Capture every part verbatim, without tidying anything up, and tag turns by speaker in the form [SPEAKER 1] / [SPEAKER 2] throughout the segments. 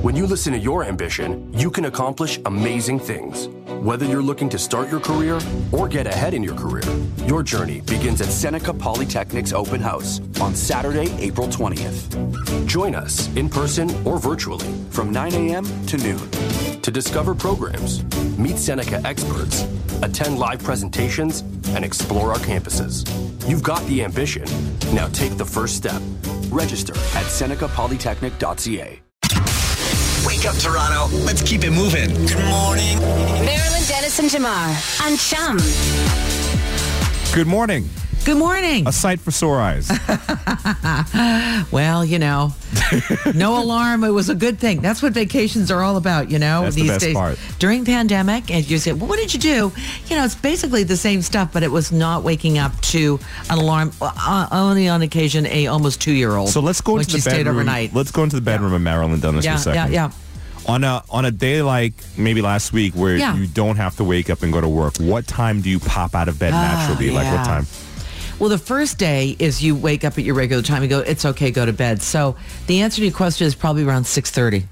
[SPEAKER 1] When you listen to your ambition, you can accomplish amazing things. Whether you're looking to start your career or get ahead in your career, your journey begins at Seneca Polytechnic's open house on Saturday, April twentieth. Join us in person or virtually from nine a.m. to noon to discover programs, meet Seneca experts, attend live presentations, and explore our campuses. You've got the ambition. Now take the first step. Register at seneca polytechnic dot c a.
[SPEAKER 2] Wake up, Toronto. Let's keep it moving. Good morning.
[SPEAKER 3] Marilyn Dennis and Jamar on Chum.
[SPEAKER 4] Good morning.
[SPEAKER 5] Good morning.
[SPEAKER 4] A sight for sore eyes.
[SPEAKER 5] Well, you know, no alarm. It was a good thing. That's what vacations are all about, you know,
[SPEAKER 4] That's
[SPEAKER 5] these
[SPEAKER 4] the best
[SPEAKER 5] days.
[SPEAKER 4] part.
[SPEAKER 5] During pandemic, and you say, well, what did you do? You know, it's basically the same stuff, but it was not waking up to an alarm. Uh, only on occasion, a almost two-year-old.
[SPEAKER 4] So let's go
[SPEAKER 5] when
[SPEAKER 4] into the
[SPEAKER 5] she stayed
[SPEAKER 4] bedroom.
[SPEAKER 5] overnight.
[SPEAKER 4] Let's go into the bedroom of Marilyn Dennis
[SPEAKER 5] Yeah,
[SPEAKER 4] for a second.
[SPEAKER 5] yeah, yeah.
[SPEAKER 4] On a on a day like maybe last week where
[SPEAKER 5] Yeah.
[SPEAKER 4] you don't have to wake up and go to work, what time do you pop out of bed
[SPEAKER 5] Ah,
[SPEAKER 4] naturally? Like what
[SPEAKER 5] yeah.
[SPEAKER 4] time?
[SPEAKER 5] Well, the first day is you wake up at your regular time and go, it's okay, go to bed. So the answer to your question is probably around six thirty.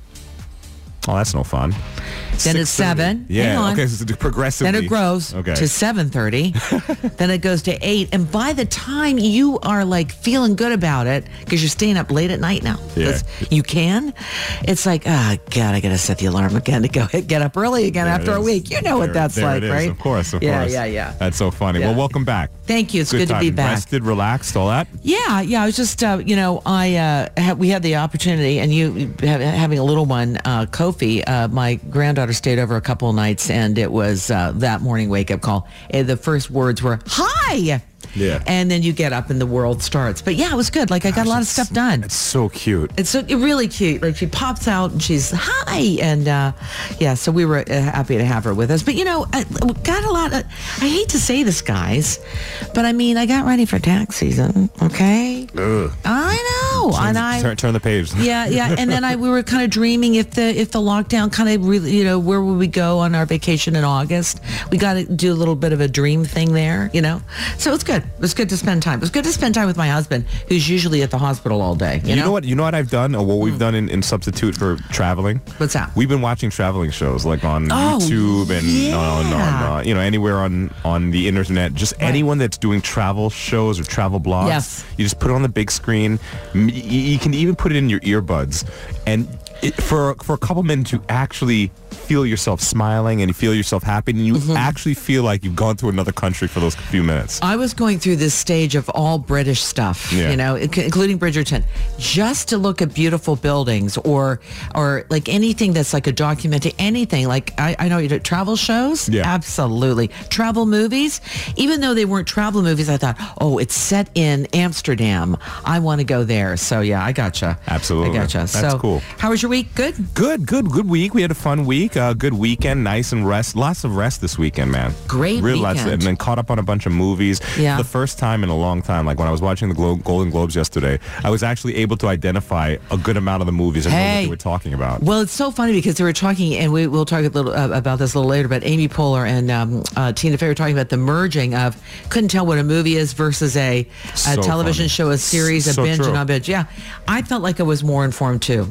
[SPEAKER 4] Oh, that's no fun.
[SPEAKER 5] Then it's
[SPEAKER 4] six thirty.
[SPEAKER 5] seven.
[SPEAKER 4] Yeah,
[SPEAKER 5] Hang on.
[SPEAKER 4] okay, so it's progressively.
[SPEAKER 5] Then it grows
[SPEAKER 4] okay.
[SPEAKER 5] to seven thirty. Then it goes to eight. And by the time you are like feeling good about it, because you're staying up late at night now,
[SPEAKER 4] Yeah.
[SPEAKER 5] 'cause you can, it's like, oh, God, I got to set the alarm again to go get up early again
[SPEAKER 4] There
[SPEAKER 5] after
[SPEAKER 4] it
[SPEAKER 5] a
[SPEAKER 4] is.
[SPEAKER 5] week. You know what
[SPEAKER 4] There-
[SPEAKER 5] that's
[SPEAKER 4] there
[SPEAKER 5] like,
[SPEAKER 4] it is.
[SPEAKER 5] right?
[SPEAKER 4] Of course, of
[SPEAKER 5] yeah,
[SPEAKER 4] course.
[SPEAKER 5] Yeah, yeah,
[SPEAKER 4] That's so funny.
[SPEAKER 5] Yeah.
[SPEAKER 4] Well, welcome back.
[SPEAKER 5] Thank you. It's good,
[SPEAKER 4] time.
[SPEAKER 5] to be back.
[SPEAKER 4] Rested, relaxed, all that?
[SPEAKER 5] Yeah, yeah. I was just, uh, you know, I uh, ha- we had the opportunity, and you have, having a little one, uh, Kofi. Uh, my granddaughter stayed over a couple of nights, and it was uh, that morning wake up call. And the first words were "Hi."
[SPEAKER 4] Yeah.
[SPEAKER 5] And then you get up and the world starts. But yeah, it was good. Like I got a lot of stuff done.
[SPEAKER 4] It's so cute.
[SPEAKER 5] It's so, really cute. Like she pops out and she's hi, and uh, yeah. So we were uh, happy to have her with us. But you know, I we got a lot. Of, I hate to say this, guys, but I mean, I got ready for tax season. Okay.
[SPEAKER 4] Ugh.
[SPEAKER 5] I know,
[SPEAKER 4] Turn,
[SPEAKER 5] and I.
[SPEAKER 4] turn, turn the page.
[SPEAKER 5] Yeah, yeah, and then I we were kind of dreaming if the if the lockdown kind of really, you know, where would we go on our vacation in August? We got to do a little bit of a dream thing there, you know. So it's good. It was good to spend time. It was good to spend time with my husband, who's usually at the hospital all day. You,
[SPEAKER 4] You
[SPEAKER 5] know?
[SPEAKER 4] know what? You know what I've done, or what we've done in, in substitute for traveling.
[SPEAKER 5] What's that?
[SPEAKER 4] We've been watching traveling shows, like on
[SPEAKER 5] Oh,
[SPEAKER 4] YouTube and
[SPEAKER 5] yeah.
[SPEAKER 4] on, on uh, you know, anywhere on on the internet. Just
[SPEAKER 5] Right.
[SPEAKER 4] anyone that's doing travel shows or travel blogs.
[SPEAKER 5] Yes.
[SPEAKER 4] You just put it on the big screen. M- y- You can even put it in your earbuds, and it, for for a couple minutes, you actually feel yourself smiling and you feel yourself happy, and you
[SPEAKER 5] Mm-hmm.
[SPEAKER 4] actually feel like you've gone to another country for those few minutes.
[SPEAKER 5] I was going through this stage of all British stuff,
[SPEAKER 4] Yeah.
[SPEAKER 5] you know, inc- including Bridgerton, just to look at beautiful buildings or or like anything that's like a documentary, anything like I, I know you do travel shows.
[SPEAKER 4] Yeah.
[SPEAKER 5] Absolutely. Travel movies, even though they weren't travel movies, I thought, oh, it's set in Amsterdam. I want to go there. So yeah, I gotcha.
[SPEAKER 4] Absolutely.
[SPEAKER 5] I gotcha.
[SPEAKER 4] That's
[SPEAKER 5] so,
[SPEAKER 4] cool.
[SPEAKER 5] How was your week? Good?
[SPEAKER 4] Good, good, good week. We had a fun week. Uh, good weekend, nice and rest. Lots of rest this weekend, man.
[SPEAKER 5] Great
[SPEAKER 4] Real lots,
[SPEAKER 5] weekend.
[SPEAKER 4] and then caught up on a bunch of movies.
[SPEAKER 5] Yeah.
[SPEAKER 4] The first time in a long time, like when I was watching the Glo- Golden Globes yesterday, I was actually able to identify a good amount of the movies and know what
[SPEAKER 5] Hey.
[SPEAKER 4] they were talking about.
[SPEAKER 5] Well, it's so funny because they were talking, and we, we'll talk a little uh, about this a little later, but Amy Poehler and um, uh, Tina Fey were talking about the merging of, couldn't tell what a movie is versus a, a
[SPEAKER 4] So
[SPEAKER 5] television
[SPEAKER 4] funny.
[SPEAKER 5] show, a series, a
[SPEAKER 4] So
[SPEAKER 5] binge
[SPEAKER 4] true.
[SPEAKER 5] and a binge. Yeah, I felt like I was more informed too.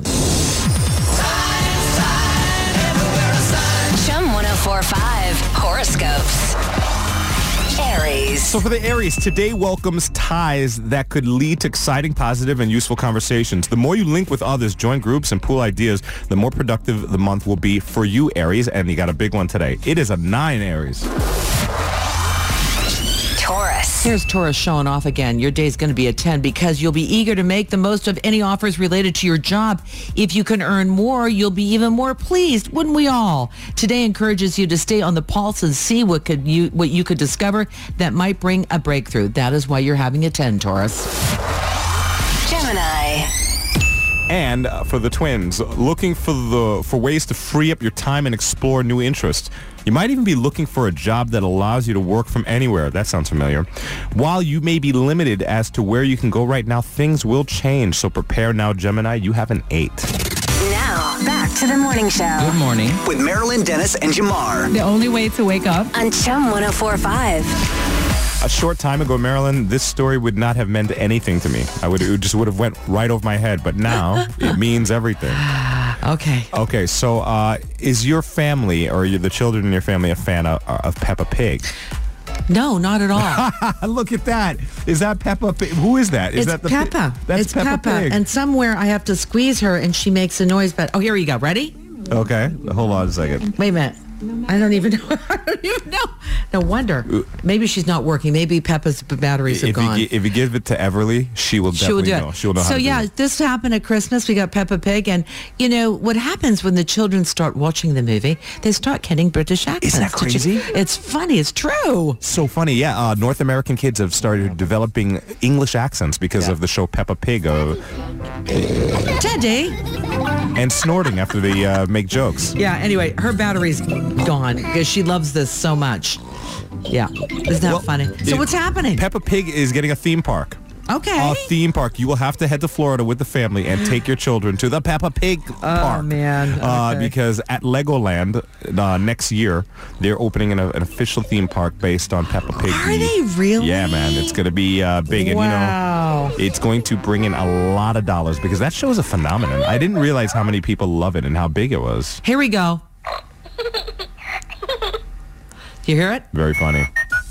[SPEAKER 3] Chum one oh four point five horoscopes. Aries.
[SPEAKER 4] So for the Aries, today welcomes ties that could lead to exciting, positive, and useful conversations. The more you link with others, join groups, and pool ideas, the more productive the month will be for you, Aries. And you got a big one today. It is a nine, Aries.
[SPEAKER 3] Taurus.
[SPEAKER 5] Here's Taurus showing off again. Your day's going to be a ten because you'll be eager to make the most of any offers related to your job. If you can earn more, you'll be even more pleased, wouldn't we all? Today encourages you to stay on the pulse and see what could you what you could discover that might bring a breakthrough. That is why you're having a ten, Taurus.
[SPEAKER 3] Gemini.
[SPEAKER 4] And uh, for the twins, looking for the for ways to free up your time and explore new interests. You might even be looking for a job that allows you to work from anywhere. That sounds familiar. While you may be limited as to where you can go right now, things will change. So prepare now, Gemini. You have an eight.
[SPEAKER 3] Now, back to the morning show.
[SPEAKER 2] Good morning. With Marilyn Dennis and Jamar.
[SPEAKER 6] The only way to wake up.
[SPEAKER 3] On Chum one oh four point five.
[SPEAKER 4] A short time ago, Marilyn, this story would not have meant anything to me. I would it just would have went right over my head. But now it means everything.
[SPEAKER 5] Okay.
[SPEAKER 4] Okay, so uh, is your family or you, the children in your family a fan of, of Peppa Pig?
[SPEAKER 5] No, not at all.
[SPEAKER 4] Look at that. Is that Peppa Pig? Who is that? Is
[SPEAKER 5] It's
[SPEAKER 4] that the
[SPEAKER 5] Peppa.
[SPEAKER 4] That's
[SPEAKER 5] it's
[SPEAKER 4] Peppa,
[SPEAKER 5] Peppa.
[SPEAKER 4] Pig.
[SPEAKER 5] And somewhere I have to squeeze her and she makes a noise. But oh, here you go. Ready?
[SPEAKER 4] Okay, hold on a second.
[SPEAKER 5] Wait a minute. I don't even know. I don't even know. No wonder. Maybe she's not working. Maybe Peppa's batteries have
[SPEAKER 4] If
[SPEAKER 5] gone.
[SPEAKER 4] you, gi- if you give it to Everly, she will
[SPEAKER 5] She will
[SPEAKER 4] definitely
[SPEAKER 5] do
[SPEAKER 4] know.
[SPEAKER 5] it.
[SPEAKER 4] She will know
[SPEAKER 5] so
[SPEAKER 4] how to
[SPEAKER 5] yeah,
[SPEAKER 4] do it.
[SPEAKER 5] this happened at Christmas. We got Peppa Pig, and you know what happens when the children start watching the movie? They start getting British accents.
[SPEAKER 4] Isn't that
[SPEAKER 5] Did you-
[SPEAKER 4] crazy?
[SPEAKER 5] It's funny. It's true.
[SPEAKER 4] So funny, yeah. Uh, North American kids have started developing English accents because
[SPEAKER 5] Yeah.
[SPEAKER 4] of the show Peppa Pig uh,
[SPEAKER 5] Teddy.
[SPEAKER 4] and snorting after they uh, make jokes.
[SPEAKER 5] Yeah. Anyway, her battery's gone because she loves this so much. Yeah. Isn't that
[SPEAKER 4] Well,
[SPEAKER 5] funny? So
[SPEAKER 4] it-
[SPEAKER 5] what's happening?
[SPEAKER 4] Peppa Pig is getting a theme park.
[SPEAKER 5] Okay.
[SPEAKER 4] A theme park. You will have to head to Florida with the family and take your children to the Peppa Pig park.
[SPEAKER 5] Oh, man.
[SPEAKER 4] Uh,
[SPEAKER 5] Okay.
[SPEAKER 4] because at Legoland uh, next year, they're opening an, an official theme park based on Peppa Pig.
[SPEAKER 5] Are they really?
[SPEAKER 4] Yeah, man. It's going to be uh, big. And,
[SPEAKER 5] Wow.
[SPEAKER 4] you know, it's going to bring in a lot of dollars because that show is a phenomenon. I didn't realize how many people love it and how big it was.
[SPEAKER 5] Here we go. Do you hear it?
[SPEAKER 4] Very funny.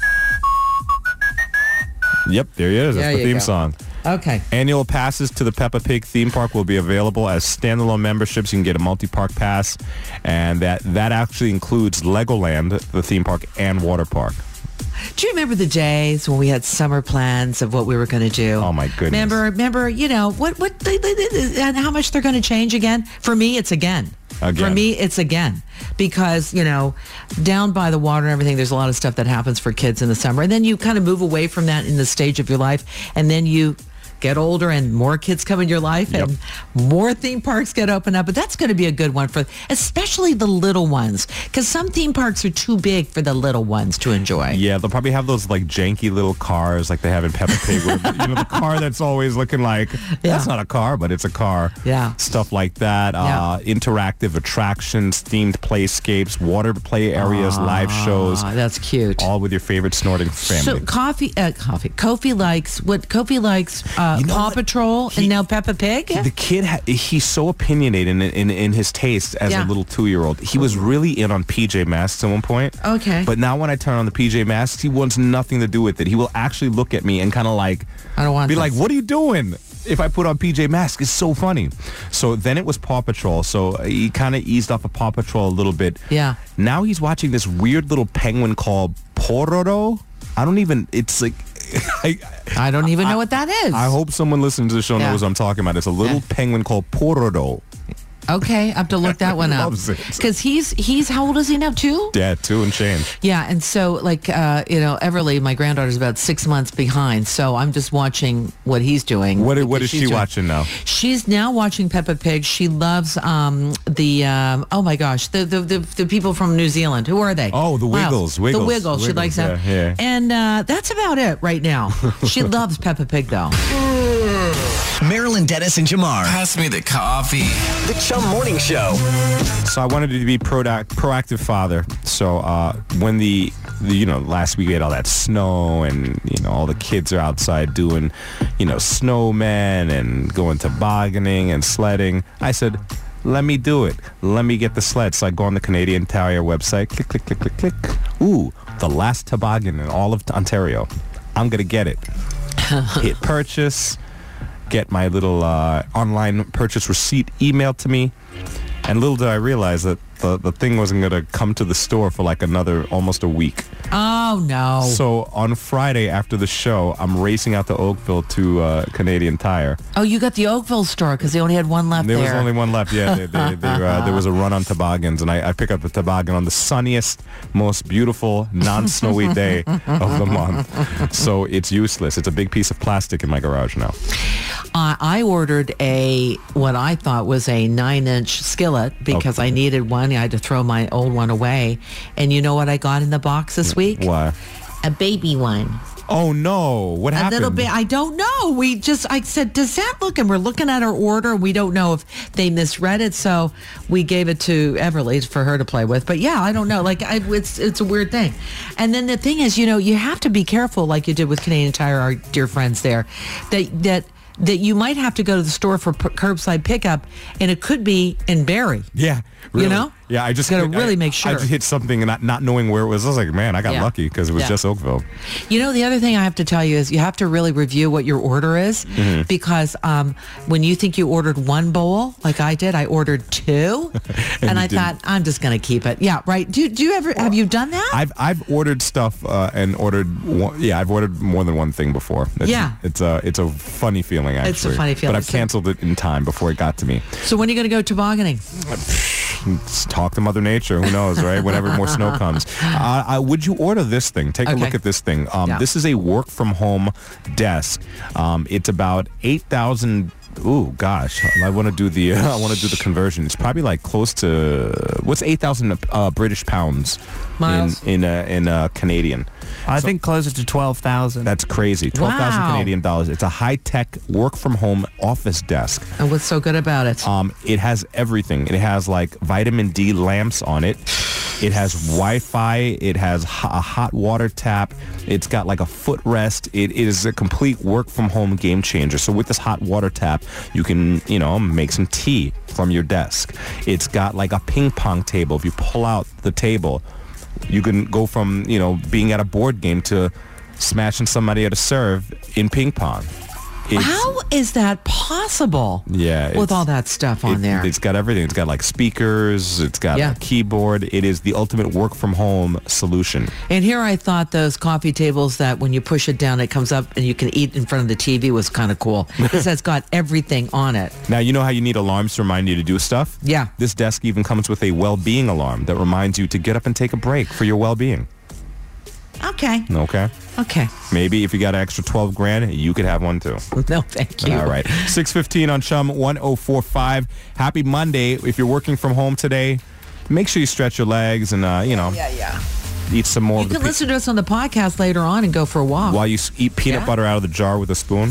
[SPEAKER 4] Yep, there he is. That's
[SPEAKER 5] There
[SPEAKER 4] the
[SPEAKER 5] you
[SPEAKER 4] theme
[SPEAKER 5] go.
[SPEAKER 4] song.
[SPEAKER 5] Okay.
[SPEAKER 4] Annual passes to the Peppa Pig theme park will be available as standalone memberships. You can get a multi-park pass, and that, that actually includes Legoland, the theme park, and water park.
[SPEAKER 5] Do you remember the days when we had summer plans of what we were going to do?
[SPEAKER 4] Oh, my goodness.
[SPEAKER 5] Remember, remember, you know, what, what, they, they, they, and how much they're going to change again? For me, it's again.
[SPEAKER 4] Again.
[SPEAKER 5] For me, it's again. Because, you know, down by the water and everything, there's a lot of stuff that happens for kids in the summer. And then you kind of move away from that in the stage of your life. And then you get older and more kids come in your life
[SPEAKER 4] Yep.
[SPEAKER 5] and more theme parks get opened up. But that's going to be a good one for especially the little ones, because some theme parks are too big for the little ones to enjoy.
[SPEAKER 4] Yeah, they'll probably have those like janky little cars like they have in Peppa Pig. Where, you know, the car that's always looking like, that's not a car, but it's a car.
[SPEAKER 5] Yeah.
[SPEAKER 4] Stuff like that. Uh, interactive attractions, themed playscapes, water play areas, live shows.
[SPEAKER 5] Ah, that's cute.
[SPEAKER 4] All with your favorite snorting family.
[SPEAKER 5] So coffee, uh, coffee. Kofi likes what? Kofi likes uh,
[SPEAKER 4] You know
[SPEAKER 5] Paw
[SPEAKER 4] what?
[SPEAKER 5] Patrol
[SPEAKER 4] He-
[SPEAKER 5] and now Peppa Pig.
[SPEAKER 4] The kid, ha- he's so opinionated in, in in his taste as
[SPEAKER 5] Yeah.
[SPEAKER 4] a little two-year-old. He was really in on P J Masks at one point.
[SPEAKER 5] Okay.
[SPEAKER 4] But now when I turn on the P J Masks, he wants nothing to do with it. He will actually look at me and kind of like,
[SPEAKER 5] I don't want
[SPEAKER 4] be
[SPEAKER 5] this.
[SPEAKER 4] like, what are you doing? If I put on P J Masks, it's so funny. So then it was Paw Patrol. So he kind of eased off of Paw Patrol a little bit.
[SPEAKER 5] Yeah.
[SPEAKER 4] Now he's watching this weird little penguin called Pororo. I don't even, it's like, I,
[SPEAKER 5] I don't even know what that is.
[SPEAKER 4] I hope someone listening to the show
[SPEAKER 5] Yeah.
[SPEAKER 4] knows what I'm talking about. It's a little
[SPEAKER 5] Yeah.
[SPEAKER 4] penguin called Pororo.
[SPEAKER 5] Okay, I have to look that one up.
[SPEAKER 4] Loves it.
[SPEAKER 5] Because he's he's how old is he now? Two.
[SPEAKER 4] Yeah, two and change.
[SPEAKER 5] Yeah, and so like uh, you know, Everly, my granddaughter's about six months behind, so I'm just watching what he's doing.
[SPEAKER 4] What, what is
[SPEAKER 5] She's
[SPEAKER 4] she
[SPEAKER 5] doing-
[SPEAKER 4] watching now?
[SPEAKER 5] She's now watching Peppa Pig. She loves um, the um, oh my gosh, the, the the the people from New Zealand. Who are they?
[SPEAKER 4] Oh, the
[SPEAKER 5] Wow.
[SPEAKER 4] Wiggles,
[SPEAKER 5] The
[SPEAKER 4] Wiggles,
[SPEAKER 5] Wiggles. She
[SPEAKER 4] Wiggles,
[SPEAKER 5] likes that.
[SPEAKER 4] yeah, yeah.
[SPEAKER 5] And uh, that's about it right now. She loves Peppa Pig though.
[SPEAKER 2] Marilyn Dennis and Jamar.
[SPEAKER 6] Pass me the coffee.
[SPEAKER 2] The Chum Morning Show.
[SPEAKER 4] So I wanted to be proact- proactive father. So uh, when the, the, you know, last week we had all that snow and, you know, all the kids are outside doing, you know, snowmen and going tobogganing and sledding. I said, let me do it. Let me get the sled. So I go on the Canadian Tire website, click, click, click, click, click. Ooh, the last toboggan in all of Ontario. I'm going to get it. Hit purchase, get my little uh, online purchase receipt emailed to me. And little did I realize that the, the thing wasn't going to come to the store for like another almost a week.
[SPEAKER 5] Oh no.
[SPEAKER 4] So on Friday after the show, I'm racing out to Oakville to uh, Canadian Tire.
[SPEAKER 5] Oh, you got the Oakville store because they only had one left
[SPEAKER 4] There
[SPEAKER 5] there.
[SPEAKER 4] was only one left. Yeah, they, they, they, uh, there was a run on toboggans, and I, I pick up the toboggan on the sunniest, most beautiful, non-snowy day of the month. So it's useless. It's a big piece of plastic in my garage now.
[SPEAKER 5] Uh, I ordered a what I thought was a nine-inch skillet because
[SPEAKER 4] Okay.
[SPEAKER 5] I needed one. I had to throw my old one away. And you know what I got in the box this week?
[SPEAKER 4] Why?
[SPEAKER 5] A baby one.
[SPEAKER 4] Oh no! What
[SPEAKER 5] A
[SPEAKER 4] happened?
[SPEAKER 5] little bit. I don't know. We just, I said, does that look? And we're looking at our order. We don't know if they misread it. So we gave it to Everly for her to play with. But yeah, I don't know. Like, I, it's it's a weird thing. And then the thing is, you know, you have to be careful, like you did with Canadian Tire, our dear friends there, that that that you might have to go to the store for p- curbside pickup, and it could be in Barrie.
[SPEAKER 4] Yeah. Really.
[SPEAKER 5] You know?
[SPEAKER 4] Yeah, I just
[SPEAKER 5] Gotta
[SPEAKER 4] hit-
[SPEAKER 5] really
[SPEAKER 4] I-
[SPEAKER 5] make sure.
[SPEAKER 4] I just hit something and not, not knowing where it was. I was like, man, I got
[SPEAKER 5] Yeah.
[SPEAKER 4] lucky because it was
[SPEAKER 5] Yeah.
[SPEAKER 4] just Oakville.
[SPEAKER 5] You know, the other thing I have to tell you is you have to really review what your order is
[SPEAKER 4] Mm-hmm.
[SPEAKER 5] because um, when you think you ordered one bowl, like I did, I ordered two, and,
[SPEAKER 4] you
[SPEAKER 5] I
[SPEAKER 4] didn't.
[SPEAKER 5] thought I'm just going to keep it. Yeah, right. Do do you ever have you done that?
[SPEAKER 4] I've I've ordered stuff uh, and ordered one, yeah I've ordered more than one thing before. It's,
[SPEAKER 5] Yeah.
[SPEAKER 4] it's a it's a funny feeling actually.
[SPEAKER 5] It's a funny feeling.
[SPEAKER 4] But I've
[SPEAKER 5] So-
[SPEAKER 4] canceled it in time before it got to me.
[SPEAKER 5] So when are you going to go tobogganing?
[SPEAKER 4] Let's talk to Mother Nature. Who knows, right? Whenever more snow comes. Uh, I, would you order this thing? Take a
[SPEAKER 5] Okay.
[SPEAKER 4] look at this thing. Um,
[SPEAKER 5] Yeah.
[SPEAKER 4] This is a work from home desk. Um, it's about eight thousand. Ooh, gosh! I want to do the uh, I want to do the conversion. It's probably like close to what's eight thousand uh, British pounds
[SPEAKER 5] Miles?
[SPEAKER 4] in in uh, in uh, Canadian.
[SPEAKER 6] I think closer to twelve thousand.
[SPEAKER 4] That's crazy. twelve thousand
[SPEAKER 5] Wow.
[SPEAKER 4] Canadian dollars. It's a high-tech work-from-home office desk.
[SPEAKER 5] And what's so good about it?
[SPEAKER 4] Um, it has everything. It has like vitamin D lamps on it. It has Wi-Fi. It has ho- a hot water tap. It's got like a footrest. It is a complete work-from-home game changer. So with this hot water tap, you can, you know, make some tea from your desk. It's got like a ping pong table. If you pull out the table, you can go from, you know, being at a board game to smashing somebody at a serve in ping pong. It's,
[SPEAKER 5] How is that possible?
[SPEAKER 4] Yeah,
[SPEAKER 5] with
[SPEAKER 4] it's-
[SPEAKER 5] all that stuff on
[SPEAKER 4] it,
[SPEAKER 5] there.
[SPEAKER 4] It's got everything. It's got like speakers. It's got
[SPEAKER 5] Yeah.
[SPEAKER 4] a keyboard. It is the ultimate work from home solution.
[SPEAKER 5] And here I thought those coffee tables that when you push it down, it comes up and you can eat in front of the T V was kind of cool. Because it's got everything on it.
[SPEAKER 4] Now, you know how you need alarms to remind you to do stuff?
[SPEAKER 5] Yeah.
[SPEAKER 4] This desk even comes with a well-being alarm that reminds you to get up and take a break for your well-being.
[SPEAKER 5] Okay.
[SPEAKER 4] Okay?
[SPEAKER 5] Okay.
[SPEAKER 4] Maybe if you got an extra twelve grand, you could have one too.
[SPEAKER 5] No, thank you.
[SPEAKER 4] All right. six fifteen on Chum one oh four point five. Happy Monday. If you're working from home today, make sure you stretch your legs and, uh, you know,
[SPEAKER 5] Yeah, yeah.
[SPEAKER 4] eat some more
[SPEAKER 5] You
[SPEAKER 4] of the
[SPEAKER 5] can
[SPEAKER 4] pe-
[SPEAKER 5] listen to us on the podcast later on and go for a walk.
[SPEAKER 4] while you s- eat peanut
[SPEAKER 5] Yeah.
[SPEAKER 4] butter out of the jar with a spoon.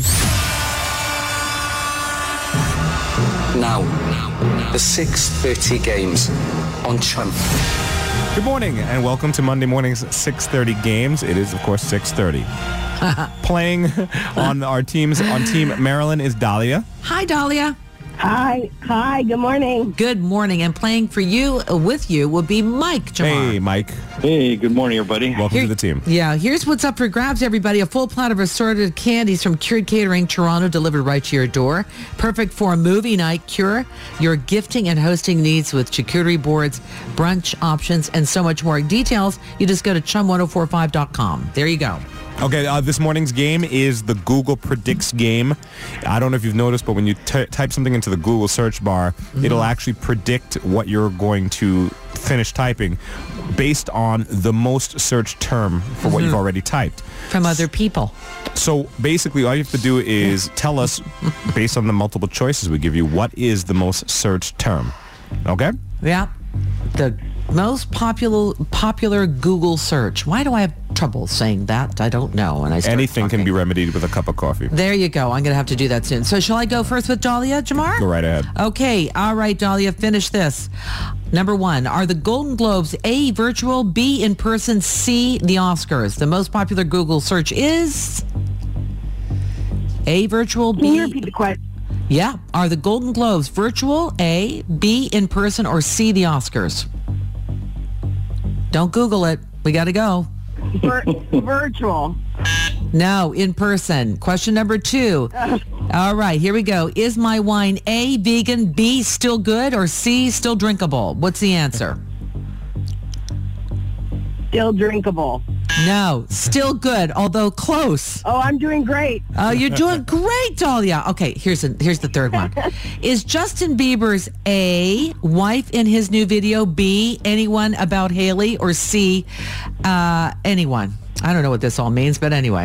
[SPEAKER 7] Now, the six thirty games on Chum.
[SPEAKER 4] Good morning and welcome to Monday morning's six thirty games. It is, of course, six thirty. Playing on our teams, on Team Maryland is Dahlia.
[SPEAKER 5] Hi, Dahlia.
[SPEAKER 8] Hi, hi, good morning.
[SPEAKER 5] Good morning. And playing for you, uh, with you, will be Mike Jamar.
[SPEAKER 4] Hey, Mike.
[SPEAKER 9] Hey, good morning, everybody.
[SPEAKER 4] Welcome
[SPEAKER 5] Here-
[SPEAKER 4] to the team.
[SPEAKER 5] Yeah, here's what's up for grabs, everybody. A full platter of assorted candies from Cured Catering Toronto delivered right to your door. Perfect for a movie night. Cure your gifting and hosting needs with charcuterie boards, brunch options, and so much more. Details, you just go to chum ten forty-five dot com. There you go.
[SPEAKER 4] Okay, uh, this morning's game is the Google Predicts game. I don't know if you've noticed, but when you t- type something into the Google search bar,
[SPEAKER 5] Mm-hmm.
[SPEAKER 4] it'll actually predict what you're going to finish typing based on the most searched term for what
[SPEAKER 5] Mm-hmm.
[SPEAKER 4] you've already typed.
[SPEAKER 5] From other people.
[SPEAKER 4] So basically, all you have to do is tell us, based on the multiple choices we give you, what is the most searched term. Okay?
[SPEAKER 5] Yeah. The most popular popular Google search. Why do I have trouble saying that? I don't know. And I start
[SPEAKER 4] Anything can
[SPEAKER 5] talking.
[SPEAKER 4] be remedied with a cup of coffee.
[SPEAKER 5] There you go. I'm going to have to do that soon. So shall I go first with Dahlia, Jamar?
[SPEAKER 4] Go right ahead.
[SPEAKER 5] Okay. All right, Dahlia, finish this. Number one, are the Golden Globes A, virtual, B, in person, C, the Oscars? The most popular Google search is A, virtual,
[SPEAKER 8] Can you
[SPEAKER 5] B.
[SPEAKER 8] repeat the question?
[SPEAKER 5] Yeah. Are the Golden Globes virtual, A, B, in person, or C, the Oscars? Don't Google it. We got to go.
[SPEAKER 8] Vir- virtual.
[SPEAKER 5] No, in person. Question number two. All right, here we go. Is my wine A, vegan, B, still good, or C, still drinkable? What's the answer?
[SPEAKER 8] Still drinkable.
[SPEAKER 5] No, still good, although close.
[SPEAKER 8] Oh, I'm doing great.
[SPEAKER 5] Oh, you're doing great, Dahlia. Okay, here's a, here's the third one. Is Justin Bieber's A, wife in his new video, B, anyone about Haley, or C, uh, anyone? I don't know what this all means, but anyway.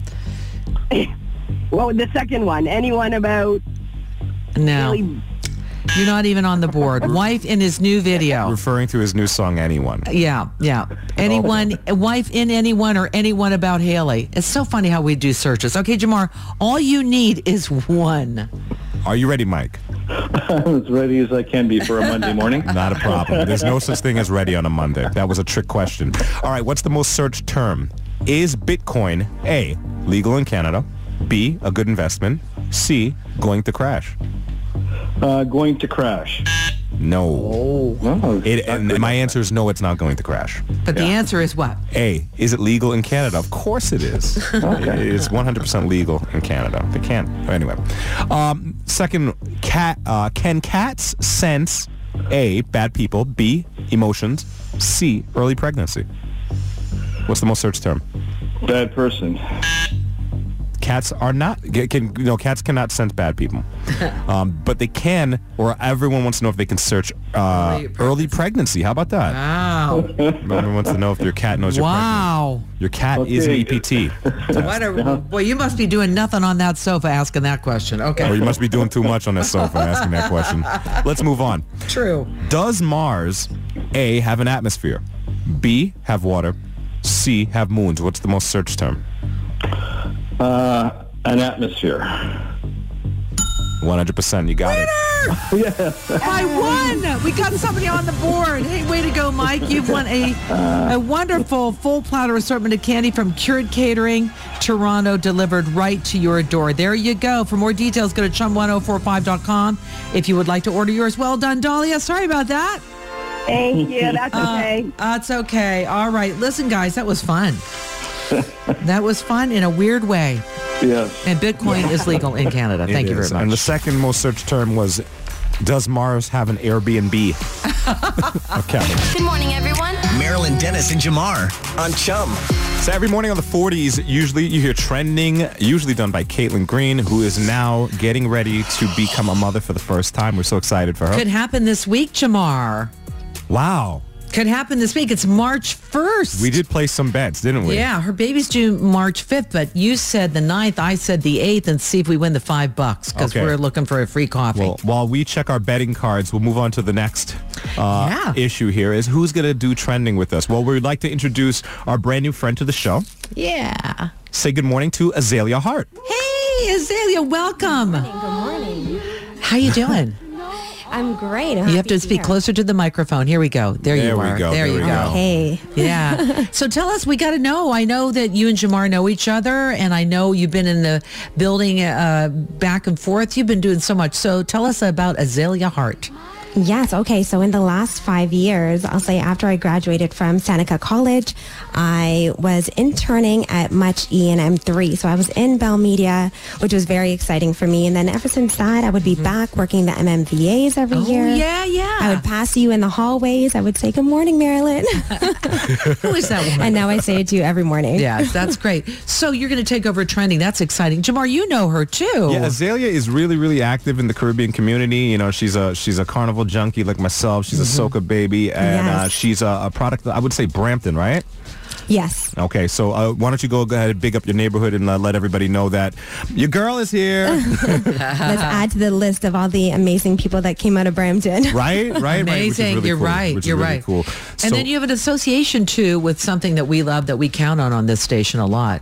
[SPEAKER 8] Well, the second one. Anyone about
[SPEAKER 5] No,
[SPEAKER 8] Haley?
[SPEAKER 5] you're not even on the board. Wife in his new video.
[SPEAKER 4] Referring to his new song, Anyone.
[SPEAKER 5] Yeah, yeah. Anyone, wife in anyone, or anyone about Haley. It's so funny how we do searches. Okay, Jamar, all you need is one.
[SPEAKER 4] Are you ready, Mike?
[SPEAKER 9] I'm as ready as I can be for a Monday morning.
[SPEAKER 4] Not a problem. There's no such thing as ready on a Monday. That was a trick question. All right, what's the most searched term? Is Bitcoin A, legal in Canada, B, a good investment, C, going to crash?
[SPEAKER 9] Uh, going to crash.
[SPEAKER 4] No.
[SPEAKER 9] Oh,
[SPEAKER 4] It, and my answer is no, it's not going to crash.
[SPEAKER 5] But the answer is what?
[SPEAKER 4] A, is it legal in Canada? Of course it is.
[SPEAKER 9] Okay.
[SPEAKER 4] It's one hundred percent legal in Canada. They can't. Anyway. Um, second, cat. Uh, can cats sense A, bad people, B, emotions, C, early pregnancy? What's the most searched term?
[SPEAKER 9] Bad person.
[SPEAKER 4] Cats are not, can, you know, cats cannot sense bad people. Um, but they can, or everyone wants to know if they can search uh, early, pregnancy. early pregnancy. How about that?
[SPEAKER 5] Wow.
[SPEAKER 4] Everyone wants to know if your cat knows you're
[SPEAKER 5] wow.
[SPEAKER 4] pregnant. Your cat
[SPEAKER 9] Okay.
[SPEAKER 4] is an E P T.
[SPEAKER 5] What a, well, you must be doing nothing on that sofa asking that question. Okay.
[SPEAKER 4] Or you must be doing too much on that sofa asking that question. Let's move on.
[SPEAKER 5] True.
[SPEAKER 4] Does Mars, A, have an atmosphere? B, have water? C, have moons? What's the most searched term?
[SPEAKER 9] Uh, an atmosphere.
[SPEAKER 4] one hundred percent. You got it.
[SPEAKER 5] I won. We got somebody on the board. Hey, way to go, Mike. You've won a a wonderful full platter assortment of candy from Cured Catering, Toronto, delivered right to your door. There you go. For more details, go to chum ten forty-five dot com if you would like to order yours. Well done, Dahlia. Sorry about that.
[SPEAKER 8] Thank you. That's okay.
[SPEAKER 5] Uh, that's okay. All right. Listen, guys, that was fun. That was fun in a weird way.
[SPEAKER 9] Yes.
[SPEAKER 5] And Bitcoin is legal in Canada. Thank
[SPEAKER 4] It
[SPEAKER 5] you very
[SPEAKER 4] is.
[SPEAKER 5] much.
[SPEAKER 4] And the second most searched term was, does Mars have an Airbnb? Okay.
[SPEAKER 3] Good morning, everyone.
[SPEAKER 2] Marilyn Dennis and Jamar on Chum.
[SPEAKER 4] So every morning on the forties, usually you hear trending, usually done by Caitlin Green, who is now getting ready to become a mother for the first time. We're so excited for her.
[SPEAKER 5] Could happen this week, Jamar.
[SPEAKER 4] Wow.
[SPEAKER 5] Could happen this week. It's March first.
[SPEAKER 4] We did place some bets, didn't we?
[SPEAKER 5] Yeah, her baby's due March fifth, but you said the ninth, I said the eighth, and see if we win the five bucks because
[SPEAKER 4] Okay.
[SPEAKER 5] we're looking for a free coffee.
[SPEAKER 4] Well, while we check our betting cards, we'll move on to the next uh,
[SPEAKER 5] Yeah.
[SPEAKER 4] issue here is who's going to do trending with us. Well, we'd like to introduce our brand new friend to the show.
[SPEAKER 5] yeah.
[SPEAKER 4] Say good morning to Azalea Hart.
[SPEAKER 5] Hey, Azalea, welcome.
[SPEAKER 10] Good morning.
[SPEAKER 5] How you doing?
[SPEAKER 10] I'm great. I'm
[SPEAKER 5] You have
[SPEAKER 10] happy
[SPEAKER 5] to
[SPEAKER 10] be
[SPEAKER 5] speak
[SPEAKER 10] here.
[SPEAKER 5] closer to the microphone. Here we go. There,
[SPEAKER 4] There
[SPEAKER 5] you
[SPEAKER 4] we
[SPEAKER 5] are.
[SPEAKER 4] go.
[SPEAKER 5] There
[SPEAKER 4] There
[SPEAKER 5] you
[SPEAKER 4] we
[SPEAKER 5] go.
[SPEAKER 4] go.
[SPEAKER 10] Hey.
[SPEAKER 5] Yeah. So tell us, we got to know. I know that you and Jamar know each other, and I know you've been in the building uh, back and forth. You've been doing so much. So tell us about Azalea Hart.
[SPEAKER 10] Yes. Okay. So in the last five years, I'll say after I graduated from Seneca College, I was interning at Much E and M three. So I was in Bell Media, which was very exciting for me. And then ever since that, I would be back working the M M V As every
[SPEAKER 5] Oh,
[SPEAKER 10] year.
[SPEAKER 5] yeah, yeah.
[SPEAKER 10] I would pass you in the hallways. I would say, good morning, Marilyn.
[SPEAKER 5] Who is that woman?
[SPEAKER 10] And now I say it to you every morning.
[SPEAKER 5] Yes, that's great. So you're going to take over trending. That's exciting. Jamar, you know her too.
[SPEAKER 4] Yeah, Azalea is really, really active in the Caribbean community. You know, she's a she's a carnival junkie like myself. She's a soca baby, and
[SPEAKER 10] Yes.
[SPEAKER 4] uh, she's a, a product. I would say Brampton, right?
[SPEAKER 10] Yes.
[SPEAKER 4] Okay, so uh, why don't you go ahead and big up your neighborhood and uh, let everybody know that your girl is here.
[SPEAKER 10] Let's add to the list of all the amazing people that came out of Brampton.
[SPEAKER 4] Right, right, right. Which is
[SPEAKER 5] Amazing.
[SPEAKER 4] really
[SPEAKER 5] You're
[SPEAKER 4] cool,
[SPEAKER 5] right.
[SPEAKER 4] which is
[SPEAKER 5] You're
[SPEAKER 4] really
[SPEAKER 5] right.
[SPEAKER 4] Cool.
[SPEAKER 5] And
[SPEAKER 4] So-
[SPEAKER 5] then you have an association too with something that we love that we count on on this station a lot.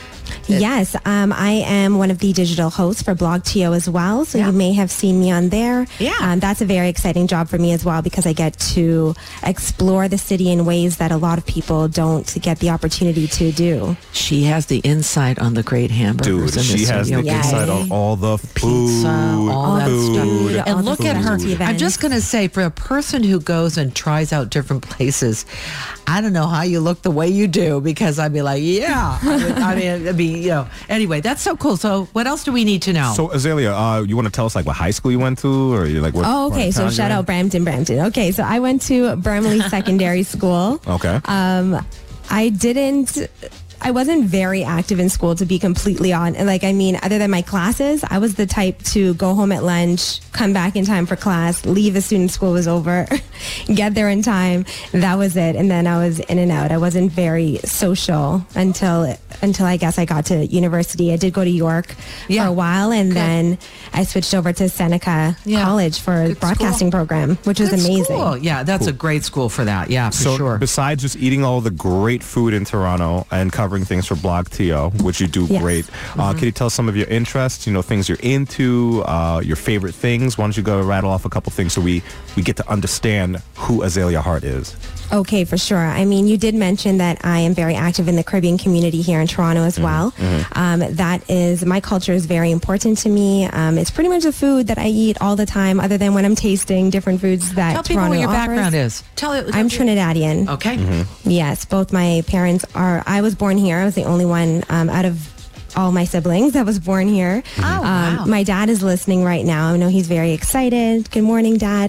[SPEAKER 10] Yes, um, I am one of the digital hosts for Blog T O as well, so
[SPEAKER 5] Yeah.
[SPEAKER 10] you may have seen me on there.
[SPEAKER 5] Yeah.
[SPEAKER 10] Um, that's a very exciting job for me as well because I get to explore the city in ways that a lot of people don't get the opportunity to do.
[SPEAKER 5] She has the insight on the great hamburgers.
[SPEAKER 4] Dude,
[SPEAKER 5] in
[SPEAKER 4] she
[SPEAKER 5] this
[SPEAKER 4] has
[SPEAKER 5] studio.
[SPEAKER 4] the
[SPEAKER 10] Yay.
[SPEAKER 4] insight on all the food.
[SPEAKER 5] Pizza, all that
[SPEAKER 4] food.
[SPEAKER 5] stuff.
[SPEAKER 10] Food, all
[SPEAKER 5] And
[SPEAKER 10] the
[SPEAKER 5] look at her.
[SPEAKER 10] food
[SPEAKER 5] I'm just
[SPEAKER 10] events.
[SPEAKER 5] going to say, for a person who goes and tries out different places, I don't know how you look the way you do because I'd be like, yeah. I, would, I mean, it'd be, you know. Anyway, that's so cool. So what else do we need to know?
[SPEAKER 4] So Azalea, uh, you want to tell us like what high school you went to, or you like what?
[SPEAKER 10] Oh,
[SPEAKER 4] part
[SPEAKER 10] okay.
[SPEAKER 4] of
[SPEAKER 10] So
[SPEAKER 4] town
[SPEAKER 10] shout
[SPEAKER 4] you're
[SPEAKER 10] out Brampton, Brampton. Okay, so I went to Burnley Secondary School.
[SPEAKER 4] in? Okay.
[SPEAKER 10] Um, I didn't. I wasn't very active in school, to be completely honest. Like, I mean, other than my classes, I was the type to go home at lunch, come back in time for class, leave as soon as school was over, get there in time. That was it. And then I was in and out. I wasn't very social until until I guess I got to university. I did go to York
[SPEAKER 5] Yeah.
[SPEAKER 10] for a while, and
[SPEAKER 5] Good.
[SPEAKER 10] then I switched over to Seneca
[SPEAKER 5] Yeah.
[SPEAKER 10] College for a
[SPEAKER 5] Good
[SPEAKER 10] broadcasting
[SPEAKER 5] school.
[SPEAKER 10] program, which was
[SPEAKER 5] Good
[SPEAKER 10] amazing.
[SPEAKER 5] school. Yeah, that's a great school for that. Yeah, for
[SPEAKER 4] So
[SPEAKER 5] sure.
[SPEAKER 4] besides just eating all the great food in Toronto and covering things for Blog T O, which you do
[SPEAKER 10] Yes.
[SPEAKER 4] great, uh, can you tell us some of your interests, you know, things you're into, uh, your favorite things? Why don't you go rattle off a couple things so we, we get to understand who Azalea Hart is.
[SPEAKER 10] Okay, for sure. I mean, you did mention that I am very active in the Caribbean community here in Toronto as well.
[SPEAKER 4] Mm-hmm.
[SPEAKER 10] Um, that is, my culture is very important to me. Um, it's pretty much the food that I eat all the time, other than when I'm tasting different foods that
[SPEAKER 5] Tell people
[SPEAKER 10] Toronto
[SPEAKER 5] what your
[SPEAKER 10] offers.
[SPEAKER 5] background is. Tell it.
[SPEAKER 10] I'm Trinidadian.
[SPEAKER 5] Okay.
[SPEAKER 4] Mm-hmm.
[SPEAKER 10] Yes, both my parents are. I was born here. I was the only one um, out of all my siblings that was born here.
[SPEAKER 5] Oh, wow.
[SPEAKER 10] Um, my dad is listening right now. I know he's very excited. Good morning, Dad.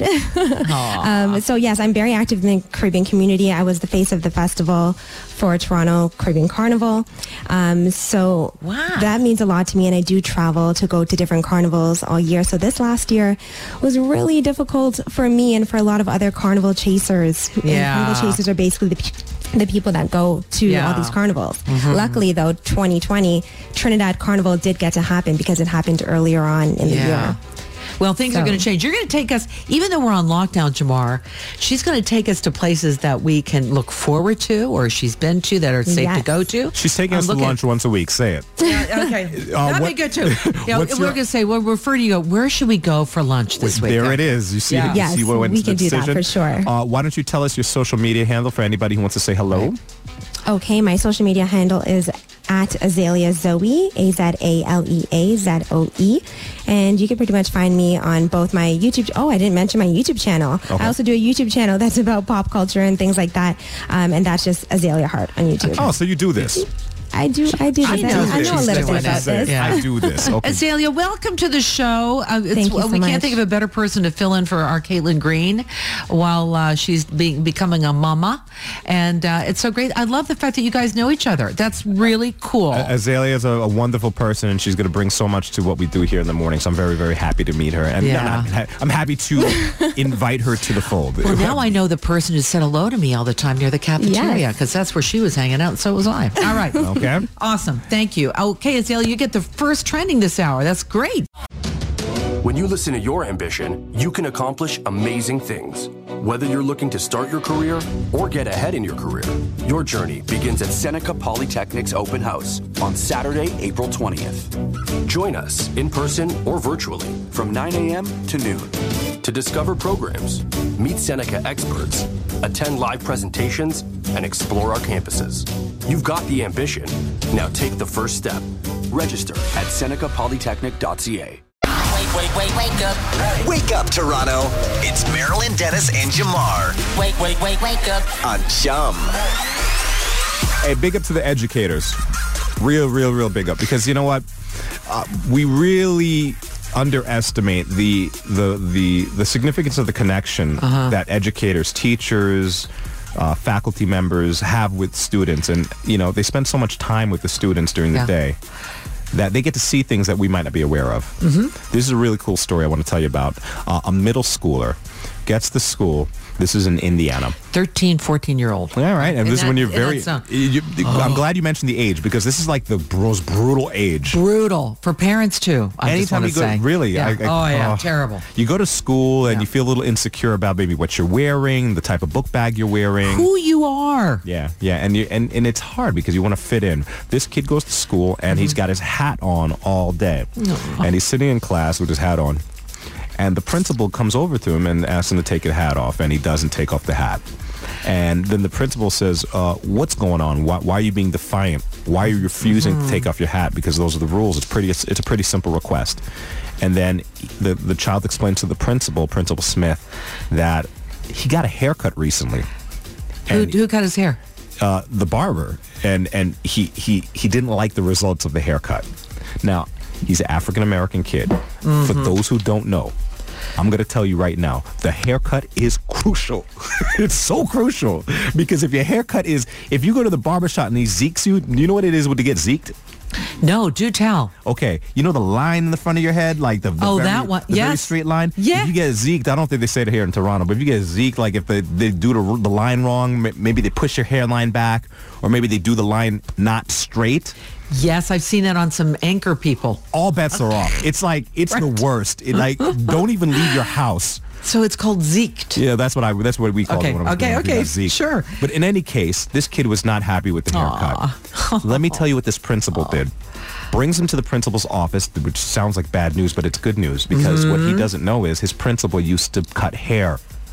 [SPEAKER 10] um, so yes, I'm very active in the Caribbean community. I was the face of the festival for Toronto Caribbean Carnival. Um, so
[SPEAKER 5] Wow.
[SPEAKER 10] that means a lot to me, and I do travel to go to different carnivals all year. So this last year was really difficult for me and for a lot of other carnival chasers. And
[SPEAKER 5] Yeah.
[SPEAKER 10] carnival chasers are basically the pe- the people that go to
[SPEAKER 5] Yeah.
[SPEAKER 10] all these carnivals. Luckily, though, twenty twenty Trinidad Carnival did get to happen because it happened earlier on in the
[SPEAKER 5] Yeah.
[SPEAKER 10] year.
[SPEAKER 5] Well, things are
[SPEAKER 10] So-
[SPEAKER 5] going to change. You're going to take us, even though we're on lockdown, Jamar, she's going to take us to places that we can look forward to, or she's been to that are safe
[SPEAKER 10] Yes.
[SPEAKER 5] to go to.
[SPEAKER 4] She's taking
[SPEAKER 5] I'm
[SPEAKER 4] us to
[SPEAKER 5] looking-
[SPEAKER 4] lunch once a week. Say it.
[SPEAKER 5] Yeah, okay.
[SPEAKER 4] Uh,
[SPEAKER 5] That'd
[SPEAKER 4] what-
[SPEAKER 5] be good too. Yeah, we're
[SPEAKER 4] what's your-
[SPEAKER 5] going to say, we'll refer to you. Where should we go for lunch this week?
[SPEAKER 4] There it is. You see,
[SPEAKER 5] Yeah.
[SPEAKER 4] you
[SPEAKER 10] Yes,
[SPEAKER 4] see what went
[SPEAKER 10] we
[SPEAKER 4] into the
[SPEAKER 10] can do that
[SPEAKER 4] decision?
[SPEAKER 10] for sure.
[SPEAKER 4] Uh, why don't you tell us your social media handle for anybody who wants to say hello?
[SPEAKER 10] Okay, my social media handle is at Azalea Zoe, A Z A L E A Z O E. And you can pretty much find me on both my YouTube. Oh, I didn't mention my YouTube channel.
[SPEAKER 4] Okay.
[SPEAKER 10] I also do a YouTube channel that's about pop culture and things like that. Um, and that's just Azalea Hart on YouTube.
[SPEAKER 4] Oh, so you do this.
[SPEAKER 10] I do, I do.
[SPEAKER 5] I
[SPEAKER 10] this.
[SPEAKER 5] know
[SPEAKER 10] I, I
[SPEAKER 5] that
[SPEAKER 10] know a
[SPEAKER 5] she's
[SPEAKER 10] little
[SPEAKER 5] doing
[SPEAKER 10] bit
[SPEAKER 5] it.
[SPEAKER 10] about this.
[SPEAKER 5] Yeah.
[SPEAKER 4] I do this. Okay.
[SPEAKER 5] Azalea, welcome to the show. Uh, it's,
[SPEAKER 10] Thank you so
[SPEAKER 5] we can't
[SPEAKER 10] much.
[SPEAKER 5] think of a better person to fill in for our Caitlin Green while uh, she's being becoming a mama. And uh, it's so great. I love the fact that you guys know each other. That's really cool.
[SPEAKER 4] Azalea is a, a wonderful person, and she's going to bring so much to what we do here in the morning. So I'm very, very happy to meet her, and
[SPEAKER 5] Yeah.
[SPEAKER 4] I'm, I'm happy to invite her to the fold.
[SPEAKER 5] Well, now I know the person who said hello to me all the time near the cafeteria,
[SPEAKER 10] Yes.
[SPEAKER 5] because that's where she was hanging out, and so was I. All right.
[SPEAKER 4] Okay.
[SPEAKER 5] Awesome. Thank you. Okay, Azalea, you get the first trending this hour. That's great.
[SPEAKER 1] When you listen to your ambition, you can accomplish amazing things. Whether you're looking to start your career or get ahead in your career, your journey begins at Seneca Polytechnic's open house on Saturday, April twentieth. Join us in person or virtually from nine a.m. to noon to discover programs, meet Seneca experts, attend live presentations, and explore our campuses. You've got the ambition. Now take the first step. Register at seneca polytechnic dot c a.
[SPEAKER 2] Wake, wake, wake, wake up. Wake up, Toronto. It's Marilyn Dennis and Jamar. Wake, wake, wake, wake up. On Chum.
[SPEAKER 4] Hey, big up to the educators. Real, real, real big up. Because you know what? Uh, we really underestimate the the the the significance of the connection
[SPEAKER 5] Uh-huh.
[SPEAKER 4] that educators, teachers, uh, faculty members have with students. And, you know, they spend so much time with the students during the
[SPEAKER 5] Yeah.
[SPEAKER 4] day that they get to see things that we might not be aware of. Mm-hmm. This is a really cool story I want to tell you about. Uh, a middle schooler gets to school. This is in Indiana.
[SPEAKER 5] thirteen, fourteen-year-old.
[SPEAKER 4] All right, and
[SPEAKER 5] In
[SPEAKER 4] this is
[SPEAKER 5] that-
[SPEAKER 4] when you're
[SPEAKER 5] in that
[SPEAKER 4] very.
[SPEAKER 5] zone.
[SPEAKER 4] You, I'm glad you mentioned the age, because this is like the most brutal age.
[SPEAKER 5] Brutal. For parents, too, I just
[SPEAKER 4] Anytime
[SPEAKER 5] want
[SPEAKER 4] you
[SPEAKER 5] to
[SPEAKER 4] go,
[SPEAKER 5] say.
[SPEAKER 4] really,
[SPEAKER 5] Yeah.
[SPEAKER 4] I, I,
[SPEAKER 5] oh, yeah.
[SPEAKER 4] oh.
[SPEAKER 5] Terrible.
[SPEAKER 4] You go to school and
[SPEAKER 5] Yeah.
[SPEAKER 4] you feel a little insecure about maybe what you're wearing, the type of book bag you're wearing.
[SPEAKER 5] Who you are.
[SPEAKER 4] Yeah, yeah, and you and, and it's hard because you want to fit in. This kid goes to school and he's got his hat on all day, and he's sitting in class with his hat on, and the principal comes over to him and asks him to take his hat off, and he doesn't take off the hat. And then the principal says, uh, what's going on? Why, why are you being defiant? Why are you refusing
[SPEAKER 5] Mm-hmm.
[SPEAKER 4] to take off your hat? Because those are the rules. It's pretty. It's, it's a pretty simple request. And then the the child explains to the principal, Principal Smith, that he got a haircut recently.
[SPEAKER 5] Who,
[SPEAKER 4] And,
[SPEAKER 5] who cut his hair?
[SPEAKER 4] uh, the barber, and and he, he he didn't like the results of the haircut. Now, he's an African American kid. For those who don't know, I'm going to tell you right now, the haircut is crucial. It's so crucial, because if your haircut is, if you go to the barbershop and he zeeks you, you know what it is to get zeeked?
[SPEAKER 5] No, do tell.
[SPEAKER 4] Okay, you know the line in the front of your head, like the, the
[SPEAKER 5] Oh,
[SPEAKER 4] very,
[SPEAKER 5] that one.
[SPEAKER 4] the very
[SPEAKER 5] Yes.
[SPEAKER 4] straight line.
[SPEAKER 5] Yeah.
[SPEAKER 4] If you get zeeked, I don't think they say it here in Toronto, but if you get zeeked, like if they, they do the, the line wrong, ma- maybe they push your hairline back, or maybe they do the line not straight.
[SPEAKER 5] Yes, I've seen that on some anchor people.
[SPEAKER 4] All bets are off. It's like it's the worst. It, like don't even leave your house.
[SPEAKER 5] So it's called zeeked.
[SPEAKER 4] Yeah, that's what I. That's what we call
[SPEAKER 5] Okay,
[SPEAKER 4] it. When I was
[SPEAKER 5] okay,
[SPEAKER 4] growing up. We
[SPEAKER 5] okay,
[SPEAKER 4] got zeeked.
[SPEAKER 5] sure.
[SPEAKER 4] But in any case, this kid was not happy with the haircut. Let me tell you what this principal did. Brings him to the principal's office, which sounds like bad news, but it's good news, because what he doesn't know is his principal used to cut hair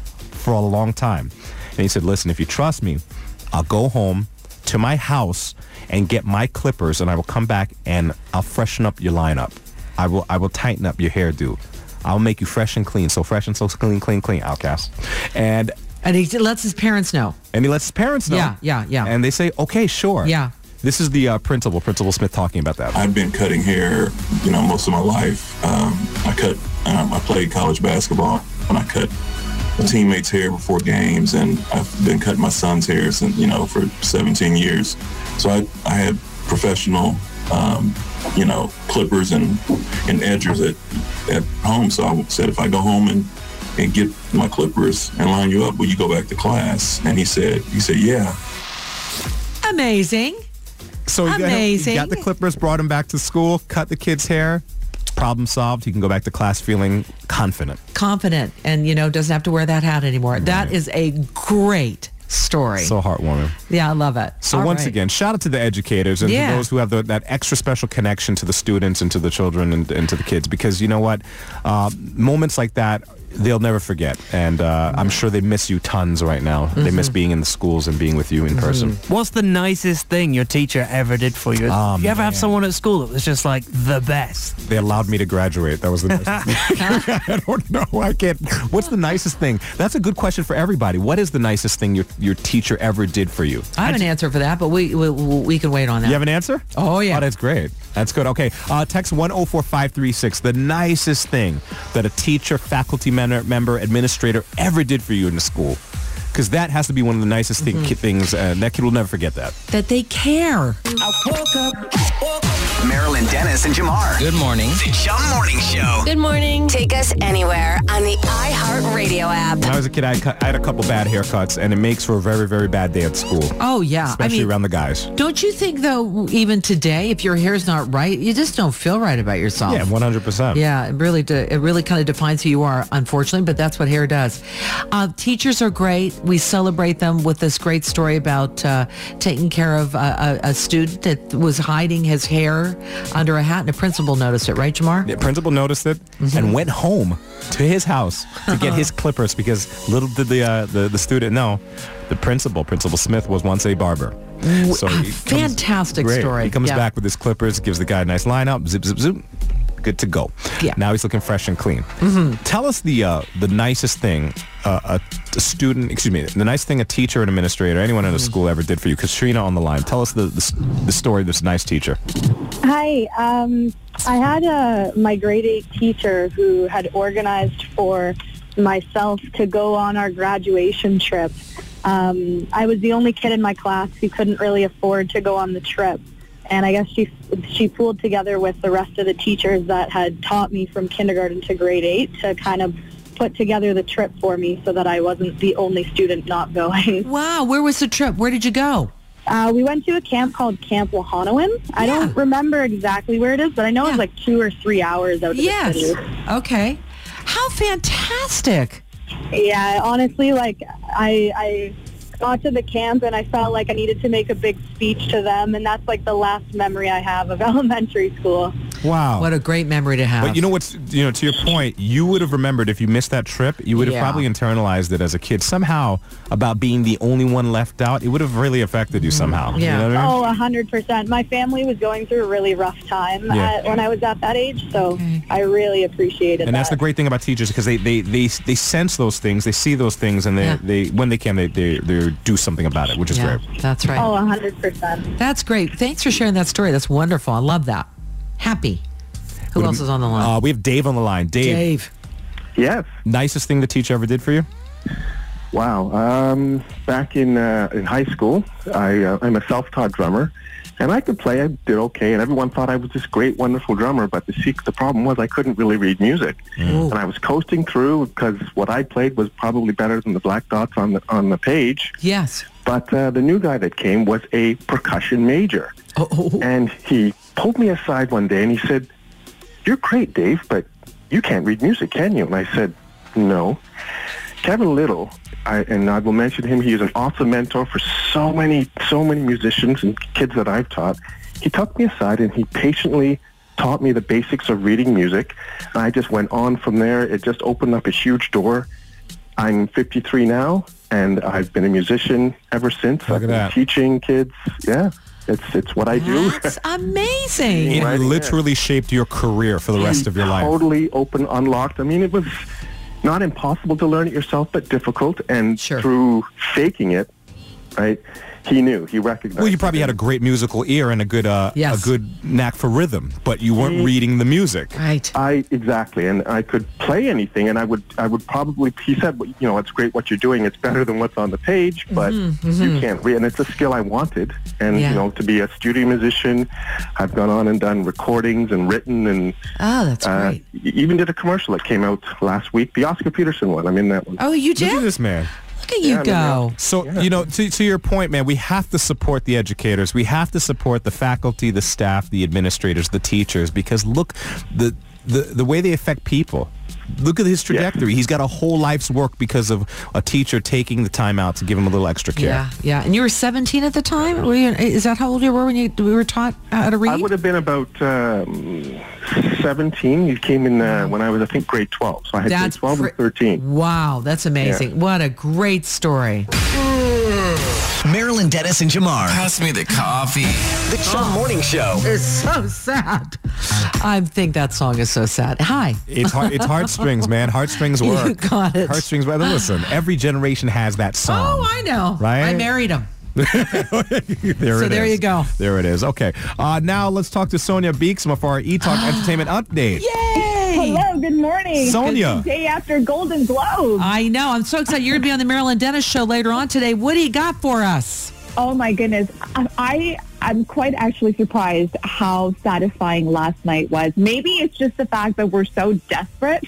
[SPEAKER 4] for a long time. And he said, listen, if you trust me, I'll go home to my house and get my clippers, and I will come back and I'll freshen up your lineup. I will I will tighten up your hairdo. I'll make you fresh and clean. So fresh and so clean, clean, clean, Outcast. And
[SPEAKER 5] and he lets his parents know.
[SPEAKER 4] And he lets his parents know.
[SPEAKER 5] Yeah, yeah, yeah.
[SPEAKER 4] And they say, okay, sure.
[SPEAKER 5] Yeah.
[SPEAKER 4] This is the uh, principal, Principal Smith, talking about that.
[SPEAKER 11] I've been cutting hair, you know, most of my life. Um, I cut, um, I played college basketball, and I cut my teammates' hair before games, and I've been cutting my son's hair since, you know, for seventeen years. So I, I had professional, um, you know, clippers and, and edgers at, at home. So I said, if I go home and, and get my clippers and line you up, will you go back to class? And he said, he said, yeah.
[SPEAKER 5] Amazing.
[SPEAKER 4] So he
[SPEAKER 5] Amazing.
[SPEAKER 4] got, he got the clippers, brought him back to school, cut the kid's hair. Problem solved. He can go back to class feeling confident.
[SPEAKER 5] Confident, and, you know, doesn't have to wear that hat anymore. Right. That is a great story.
[SPEAKER 4] So heartwarming.
[SPEAKER 5] Yeah, I love it.
[SPEAKER 4] So
[SPEAKER 5] All
[SPEAKER 4] once
[SPEAKER 5] right.
[SPEAKER 4] again, shout out to the educators and
[SPEAKER 5] Yeah.
[SPEAKER 4] to those who have the, that extra special connection to the students and to the children and, and to the kids, because you know what? Uh, moments like that, they'll never forget. And uh, I'm sure they miss you tons right now. Mm-hmm. They miss being in the schools and being with you in mm-hmm. person.
[SPEAKER 6] What's the nicest thing your teacher ever did for you?
[SPEAKER 4] Oh,
[SPEAKER 6] you ever
[SPEAKER 4] man.
[SPEAKER 6] have someone at school that was just like the best?
[SPEAKER 4] They allowed me to graduate. That was the nicest thing. I don't know. I can't. What's the nicest thing? That's a good question for everybody. What is the nicest thing your, your teacher ever did for you?
[SPEAKER 5] I have an answer for that, but we, we we can wait on that.
[SPEAKER 4] You have an answer?
[SPEAKER 5] Oh, yeah.
[SPEAKER 4] Oh, that's great. That's good. Okay. Uh, text one oh four five three six. The nicest thing that a teacher, faculty member, member administrator ever did for you in the school. Because that has to be one of the nicest thing, mm-hmm. things, and that kid will never forget that.
[SPEAKER 5] That they care.
[SPEAKER 2] I woke up, woke up. Marilyn Dennis and Jamar.
[SPEAKER 12] Good morning.
[SPEAKER 2] The Chum Morning Show.
[SPEAKER 3] Good morning. Take us anywhere on the iHeartRadio app.
[SPEAKER 4] When I was a kid, I, cut, I had a couple bad haircuts, and it makes for a very, very bad day at school.
[SPEAKER 5] Oh, yeah.
[SPEAKER 4] Especially
[SPEAKER 5] I mean,
[SPEAKER 4] around the guys.
[SPEAKER 5] Don't you think, though, even today, if your hair's not right, you just don't feel right about yourself?
[SPEAKER 4] Yeah, one hundred percent.
[SPEAKER 5] Yeah, it really, do, it really kind of defines who you are, unfortunately, but that's what hair does. Uh, teachers are great. We celebrate them with this great story about uh, taking care of a, a, a student that was hiding his hair under a hat, and a principal noticed it, right, Jamar?
[SPEAKER 4] The principal noticed it mm-hmm. and went home to his house to get his clippers, because little did the, uh, the the student know, the principal, Principal Smith, was once a barber.
[SPEAKER 5] So he fantastic
[SPEAKER 4] comes,
[SPEAKER 5] story.
[SPEAKER 4] He comes
[SPEAKER 5] yeah.
[SPEAKER 4] back with his clippers, gives the guy a nice line up, zip, zip, zip. Good to go.
[SPEAKER 5] Yeah.
[SPEAKER 4] Now he's looking fresh and clean.
[SPEAKER 5] Mm-hmm.
[SPEAKER 4] Tell us the uh, the nicest thing uh, a, a student, excuse me, the nice thing a teacher, an administrator, anyone in a school ever did for you. Katrina on the line. Tell us the the, the story of this nice teacher.
[SPEAKER 8] Hi. Um, I had a my grade eight teacher who had organized for myself to go on our graduation trip. Um, I was the only kid in my class who couldn't really afford to go on the trip. And I guess she she pooled together with the rest of the teachers that had taught me from kindergarten to grade eight to kind of put together the trip for me so that I wasn't the only student not going.
[SPEAKER 5] Wow. Where was the trip? Where did you go?
[SPEAKER 8] Uh, we went to a camp called Camp Wahanoan. I
[SPEAKER 5] Yeah.
[SPEAKER 8] don't remember exactly where it is, but I know
[SPEAKER 5] Yeah.
[SPEAKER 8] it's like two or three hours out of
[SPEAKER 5] Yes.
[SPEAKER 8] the city.
[SPEAKER 5] Okay. How fantastic.
[SPEAKER 8] Yeah, honestly, like, I... I got to the camp and I felt like I needed to make a big speech to them, and that's like the last memory I have of elementary school.
[SPEAKER 4] Wow.
[SPEAKER 5] What a great memory to have.
[SPEAKER 4] But you know what's, you know, to your point, you would have remembered if you missed that trip, you would have
[SPEAKER 5] Yeah.
[SPEAKER 4] probably internalized it as a kid somehow about being the only one left out. It would have really affected you somehow.
[SPEAKER 5] Yeah.
[SPEAKER 4] You know what I mean?
[SPEAKER 8] Oh, a hundred percent. My family was going through a really rough time
[SPEAKER 4] Yeah.
[SPEAKER 8] at, when I was at that age, so
[SPEAKER 5] Okay.
[SPEAKER 8] I really appreciated
[SPEAKER 4] And
[SPEAKER 8] that.
[SPEAKER 4] that's the great thing about teachers, because they, they, they, they sense those things, they see those things, and they,
[SPEAKER 5] Yeah.
[SPEAKER 4] they when they can, they, they, they do something about it, which is
[SPEAKER 5] Yeah,
[SPEAKER 4] great.
[SPEAKER 5] that's right.
[SPEAKER 8] Oh, a hundred percent.
[SPEAKER 5] That's great. Thanks for sharing that story. That's wonderful. I love that. Happy. Who
[SPEAKER 4] Would
[SPEAKER 5] else
[SPEAKER 4] have-
[SPEAKER 5] is on the line?
[SPEAKER 4] Uh, we have Dave on the line. Dave,
[SPEAKER 5] Dave.
[SPEAKER 9] Yes.
[SPEAKER 4] nicest thing the teacher ever did for you?
[SPEAKER 9] Wow. Um, back in uh, in high school, I, uh, I'm a self-taught drummer, and I could play. I did okay, and everyone thought I was this great, wonderful drummer. But the the problem was I couldn't really read music,
[SPEAKER 5] Mm.
[SPEAKER 9] and I was coasting through because what I played was probably better than the black dots on the on the page.
[SPEAKER 5] Yes.
[SPEAKER 9] But uh, the new guy that came was a percussion major,
[SPEAKER 5] Oh, oh, oh.
[SPEAKER 9] and he pulled me aside one day and he said, "You're great, Dave, but you can't read music, can you?" And I said, "No." Kevin Little, I, and I will mention him, he is an awesome mentor for so many, so many musicians and kids that I've taught. He took me aside and he patiently taught me the basics of reading music. And I just went on from there. It just opened up a huge door. I'm fifty-three now, and I've been a musician ever since.
[SPEAKER 4] Look
[SPEAKER 9] I've
[SPEAKER 4] at
[SPEAKER 9] been
[SPEAKER 4] that.
[SPEAKER 9] teaching kids. Yeah, it's it's what I do.
[SPEAKER 5] That's amazing.
[SPEAKER 4] It
[SPEAKER 9] Right,
[SPEAKER 4] literally shaped your career for the rest of your life.
[SPEAKER 9] Totally open, unlocked. I mean, it was not impossible to learn it yourself, but difficult. And
[SPEAKER 5] Sure.
[SPEAKER 9] through faking it, right, he knew, he recognized.
[SPEAKER 4] Well, you probably
[SPEAKER 9] it.
[SPEAKER 4] had a great musical ear and a good uh,
[SPEAKER 5] Yes.
[SPEAKER 4] a good knack for rhythm, but you weren't
[SPEAKER 9] Mm.
[SPEAKER 4] reading the music.
[SPEAKER 5] Right.
[SPEAKER 9] I exactly, and I could play anything, and I would, I would probably. He said, well, you know, it's great what you're doing. It's better than what's on the page, but you can't read. And it's a skill I wanted, and
[SPEAKER 5] Yeah.
[SPEAKER 9] you know, to be a studio musician, I've gone on and done recordings and written, and
[SPEAKER 5] Oh, that's
[SPEAKER 9] uh,
[SPEAKER 5] great.
[SPEAKER 9] even did a commercial that came out last week, the Oscar Peterson one. I'm in that one.
[SPEAKER 5] Oh, you
[SPEAKER 4] Look at
[SPEAKER 5] did?
[SPEAKER 4] this man.
[SPEAKER 5] Look at you
[SPEAKER 9] Yeah,
[SPEAKER 5] go.
[SPEAKER 4] So, you know, to, to your point, man, we have to support the educators. We have to support the faculty, the staff, the administrators, the teachers, because look, the the, the way they affect people. Look at his trajectory. He's got a whole life's work because of a teacher taking the time out to give him a little extra care.
[SPEAKER 5] Yeah, yeah. And you were seventeen at the time? Were you, is that how old you were when you we were taught how to read?
[SPEAKER 9] I would have been about um, seventeen. You came in uh, when I was, I think, grade twelve. So I had
[SPEAKER 5] That's
[SPEAKER 9] grade twelve
[SPEAKER 5] pre-
[SPEAKER 9] and thirteen.
[SPEAKER 5] Wow, that's amazing. What a great story.
[SPEAKER 2] Marilyn Dennis and Jamar.
[SPEAKER 7] Pass me the coffee.
[SPEAKER 2] The Chum Morning Show.
[SPEAKER 5] It's so sad. I think that song is so sad. Hi.
[SPEAKER 4] It's heart, it's heartstrings, man. Heartstrings work.
[SPEAKER 5] You got it.
[SPEAKER 4] Heartstrings. But listen, every generation has that song.
[SPEAKER 5] Oh, I know.
[SPEAKER 4] Right?
[SPEAKER 5] I married him.
[SPEAKER 4] there
[SPEAKER 5] So
[SPEAKER 4] it
[SPEAKER 5] there
[SPEAKER 4] is.
[SPEAKER 5] you go.
[SPEAKER 4] There it is. Okay. Uh, now let's talk to Sonia Beeksma for our E-Talk Entertainment Update.
[SPEAKER 5] Yay!
[SPEAKER 8] Hello, good morning.
[SPEAKER 4] Sonia.
[SPEAKER 8] It's the day after Golden Globe.
[SPEAKER 5] I know. I'm so excited. You're going to be on the Marilyn Dennis Show later on today. What do you got for us?
[SPEAKER 8] Oh my goodness. I, I I'm quite actually surprised how satisfying last night was. Maybe it's just the fact that we're so desperate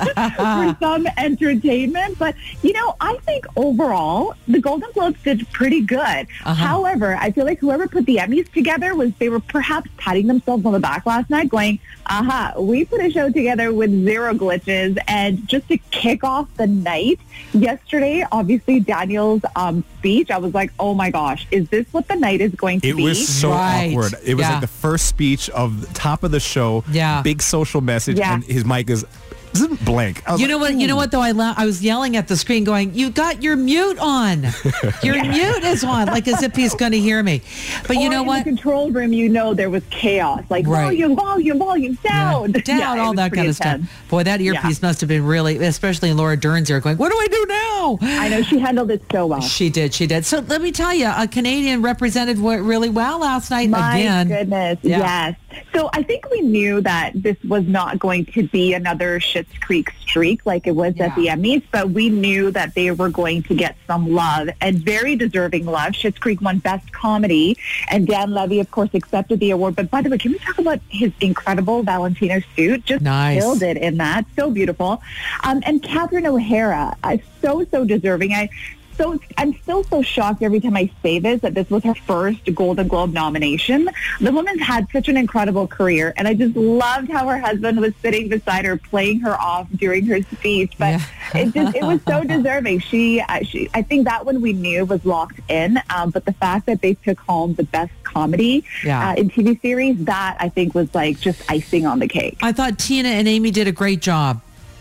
[SPEAKER 8] for some entertainment. But, you know, I think overall the Golden Globes did pretty good.
[SPEAKER 5] Uh-huh.
[SPEAKER 8] However, I feel like whoever put the Emmys together was they were perhaps patting themselves on the back last night going, aha, we put a show together with zero glitches. And just to kick off the night, yesterday, obviously Daniel's um, speech, I was like, oh my gosh, is this what the night is going to
[SPEAKER 4] It
[SPEAKER 8] be?
[SPEAKER 4] was so
[SPEAKER 5] Right.
[SPEAKER 4] awkward. It was
[SPEAKER 5] Yeah.
[SPEAKER 4] like the first speech of the top of the show.
[SPEAKER 5] Yeah.
[SPEAKER 4] Big social message,
[SPEAKER 8] Yeah.
[SPEAKER 4] and his mic is blank. I was
[SPEAKER 5] You
[SPEAKER 4] like,
[SPEAKER 5] know what? You know what? Though I la- I was yelling at the screen, going, "You got your mute on. Your mute is on," like as if he's going to hear me. But you
[SPEAKER 8] Or
[SPEAKER 5] know
[SPEAKER 8] in
[SPEAKER 5] what?
[SPEAKER 8] the control room, you know there was chaos. Like
[SPEAKER 5] Right.
[SPEAKER 8] volume, volume, volume, down.
[SPEAKER 5] Yeah, down,
[SPEAKER 8] Yeah, it
[SPEAKER 5] all
[SPEAKER 8] was
[SPEAKER 5] that
[SPEAKER 8] pretty
[SPEAKER 5] kind of
[SPEAKER 8] intense.
[SPEAKER 5] stuff. Boy, that earpiece
[SPEAKER 8] Yeah.
[SPEAKER 5] must have been really, especially in Laura Dern's ear, going, "What do I do now?"
[SPEAKER 8] I know she handled it so well.
[SPEAKER 5] She did, she did. So let me tell you, a Canadian represented what really well last night
[SPEAKER 8] My
[SPEAKER 5] again.
[SPEAKER 8] goodness,
[SPEAKER 5] Yeah.
[SPEAKER 8] yes. So I think we knew that this was not going to be another Schitt's Creek streak like it was at the Emmys, but we knew that they were going to get some love, and very deserving love. Schitt's Creek won Best Comedy, and Dan Levy, of course, accepted the award. But by the way, can we talk about his incredible Valentino suit? Just
[SPEAKER 5] Nice.
[SPEAKER 8] killed it in that. So beautiful. Um, and Catherine O'Hara, uh, so, so deserving. I So I'm still so shocked every time I say this, that this was her first Golden Globe nomination. The woman's had such an incredible career, and I just loved how her husband was sitting beside her, playing her off during her speech. But
[SPEAKER 5] Yeah.
[SPEAKER 8] it just it was so deserving. She, uh, she, I think that one we knew was locked in. Um, but the fact that they took home the best comedy
[SPEAKER 5] Yeah.
[SPEAKER 8] uh, in T V series, that I think was like just icing on the cake.
[SPEAKER 5] I thought Tina and Amy did a great job.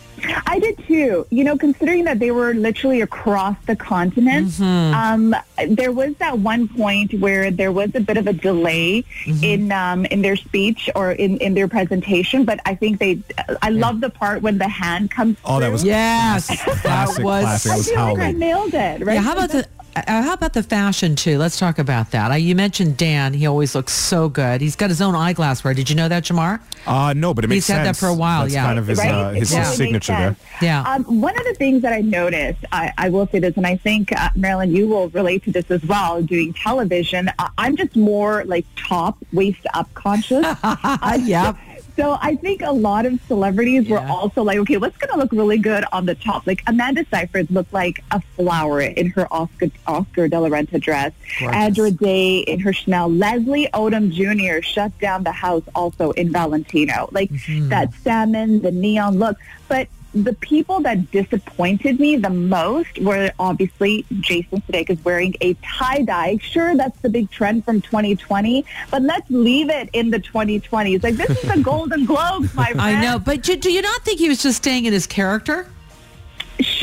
[SPEAKER 8] I did too. You know, considering that they were literally across the continent,
[SPEAKER 5] Mm-hmm.
[SPEAKER 8] um, there was that one point where there was a bit of a delay
[SPEAKER 5] Mm-hmm.
[SPEAKER 8] in um, in their speech or in, in their presentation. But I think they, I love the part when the hand comes.
[SPEAKER 4] Oh, that was
[SPEAKER 8] through.
[SPEAKER 5] Yes,
[SPEAKER 4] classic,
[SPEAKER 5] that was.
[SPEAKER 4] classic. I
[SPEAKER 8] I
[SPEAKER 4] was
[SPEAKER 8] feel like I
[SPEAKER 4] howling.
[SPEAKER 8] nailed it. Right?
[SPEAKER 5] Yeah, how about the uh, how about the fashion too? Let's talk about that. Uh, you mentioned Dan; he always looks so good. He's got his own eyeglass wear. Did you know that, Jamar?
[SPEAKER 4] Uh, no, but it makes
[SPEAKER 5] He's had
[SPEAKER 4] sense.
[SPEAKER 5] that for a while,
[SPEAKER 4] That's
[SPEAKER 5] yeah.
[SPEAKER 4] kind of his,
[SPEAKER 8] Right?
[SPEAKER 4] uh, his,
[SPEAKER 8] It
[SPEAKER 4] his
[SPEAKER 8] totally
[SPEAKER 4] signature
[SPEAKER 8] makes
[SPEAKER 4] there.
[SPEAKER 8] sense.
[SPEAKER 5] Yeah.
[SPEAKER 8] Um, one of the things that I noticed, I, I will say this, and I think, uh, Marilyn, you will relate to this as well, doing television. Uh, I'm just more like top, waist up conscious. Uh,
[SPEAKER 5] Yep.
[SPEAKER 8] So I think a lot of celebrities were
[SPEAKER 5] Yeah.
[SPEAKER 8] also like, okay, what's going to look really good on the top? Like Amanda Seyfried looked like a flower in her Oscar, Oscar de la Renta dress.
[SPEAKER 5] Gorgeous.
[SPEAKER 8] Andra Day in her Chanel. Leslie Odom Junior shut down the house also in Valentino. Like
[SPEAKER 5] Mm-hmm.
[SPEAKER 8] that salmon, the neon look. But the people that disappointed me the most were obviously Jason Sudeikis wearing a tie-dye. Sure, that's the big trend from twenty twenty, but let's leave it in the twenty twenties. Like, this is the Golden Globes, my friend.
[SPEAKER 5] I know, but do, do you not think he was just staying in his character?
[SPEAKER 8] Sh-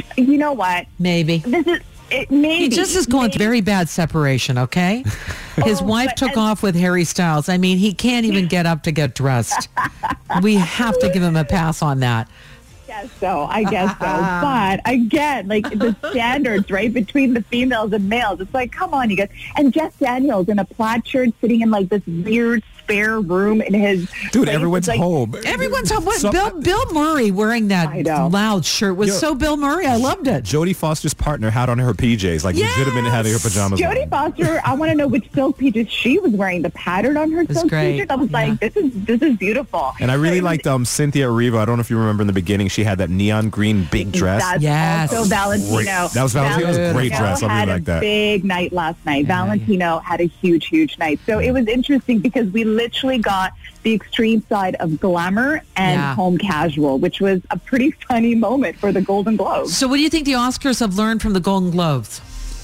[SPEAKER 8] You know what?
[SPEAKER 5] Maybe.
[SPEAKER 8] This is it. Maybe
[SPEAKER 5] He just is going
[SPEAKER 8] maybe.
[SPEAKER 5] through very bad separation. Okay. His
[SPEAKER 8] Oh,
[SPEAKER 5] wife
[SPEAKER 8] but-
[SPEAKER 5] took
[SPEAKER 8] and-
[SPEAKER 5] off with Harry Styles. I mean, he can't even get up to get dressed. We have to give him a pass on that.
[SPEAKER 8] I guess so. I guess so. But again, like the standards, right, between the females and males, it's like, come on, you guys. And Jeff Daniels in a plaid shirt sitting in like this weird spare room in his
[SPEAKER 4] Dude,
[SPEAKER 8] place.
[SPEAKER 4] everyone's
[SPEAKER 8] It's like,
[SPEAKER 4] home.
[SPEAKER 5] Everyone's what
[SPEAKER 4] So-
[SPEAKER 5] Bill Bill Murray wearing that
[SPEAKER 8] I know.
[SPEAKER 5] loud shirt was
[SPEAKER 4] Yo.
[SPEAKER 5] so Bill Murray. I loved it.
[SPEAKER 4] Jodie Foster's partner had on her P Js, like
[SPEAKER 5] Yes!
[SPEAKER 4] legitimate had her pajamas
[SPEAKER 8] Jodie
[SPEAKER 4] on.
[SPEAKER 8] Foster, I want to know which silk PJs she was wearing. The pattern on her
[SPEAKER 5] was
[SPEAKER 8] silk
[SPEAKER 5] great.
[SPEAKER 8] PJs. I was like, this is this is beautiful.
[SPEAKER 4] And I really
[SPEAKER 8] It was-
[SPEAKER 4] liked um, Cynthia Erivo. I don't know if you remember in the beginning, she had that neon green big dress.
[SPEAKER 8] That's
[SPEAKER 5] Yes.
[SPEAKER 8] also Valentino.
[SPEAKER 4] Great. That was Valentino. That was a great
[SPEAKER 8] Valentino
[SPEAKER 4] dress. I really
[SPEAKER 8] had
[SPEAKER 4] like
[SPEAKER 8] a
[SPEAKER 4] that.
[SPEAKER 8] big night last night.
[SPEAKER 5] Yeah,
[SPEAKER 8] Valentino had a huge, huge night. So it was interesting because we literally got the extreme side of glamour and
[SPEAKER 5] Yeah.
[SPEAKER 8] home casual, which was a pretty funny moment for the Golden Globes.
[SPEAKER 5] So what do you think the Oscars have learned from the Golden Globes?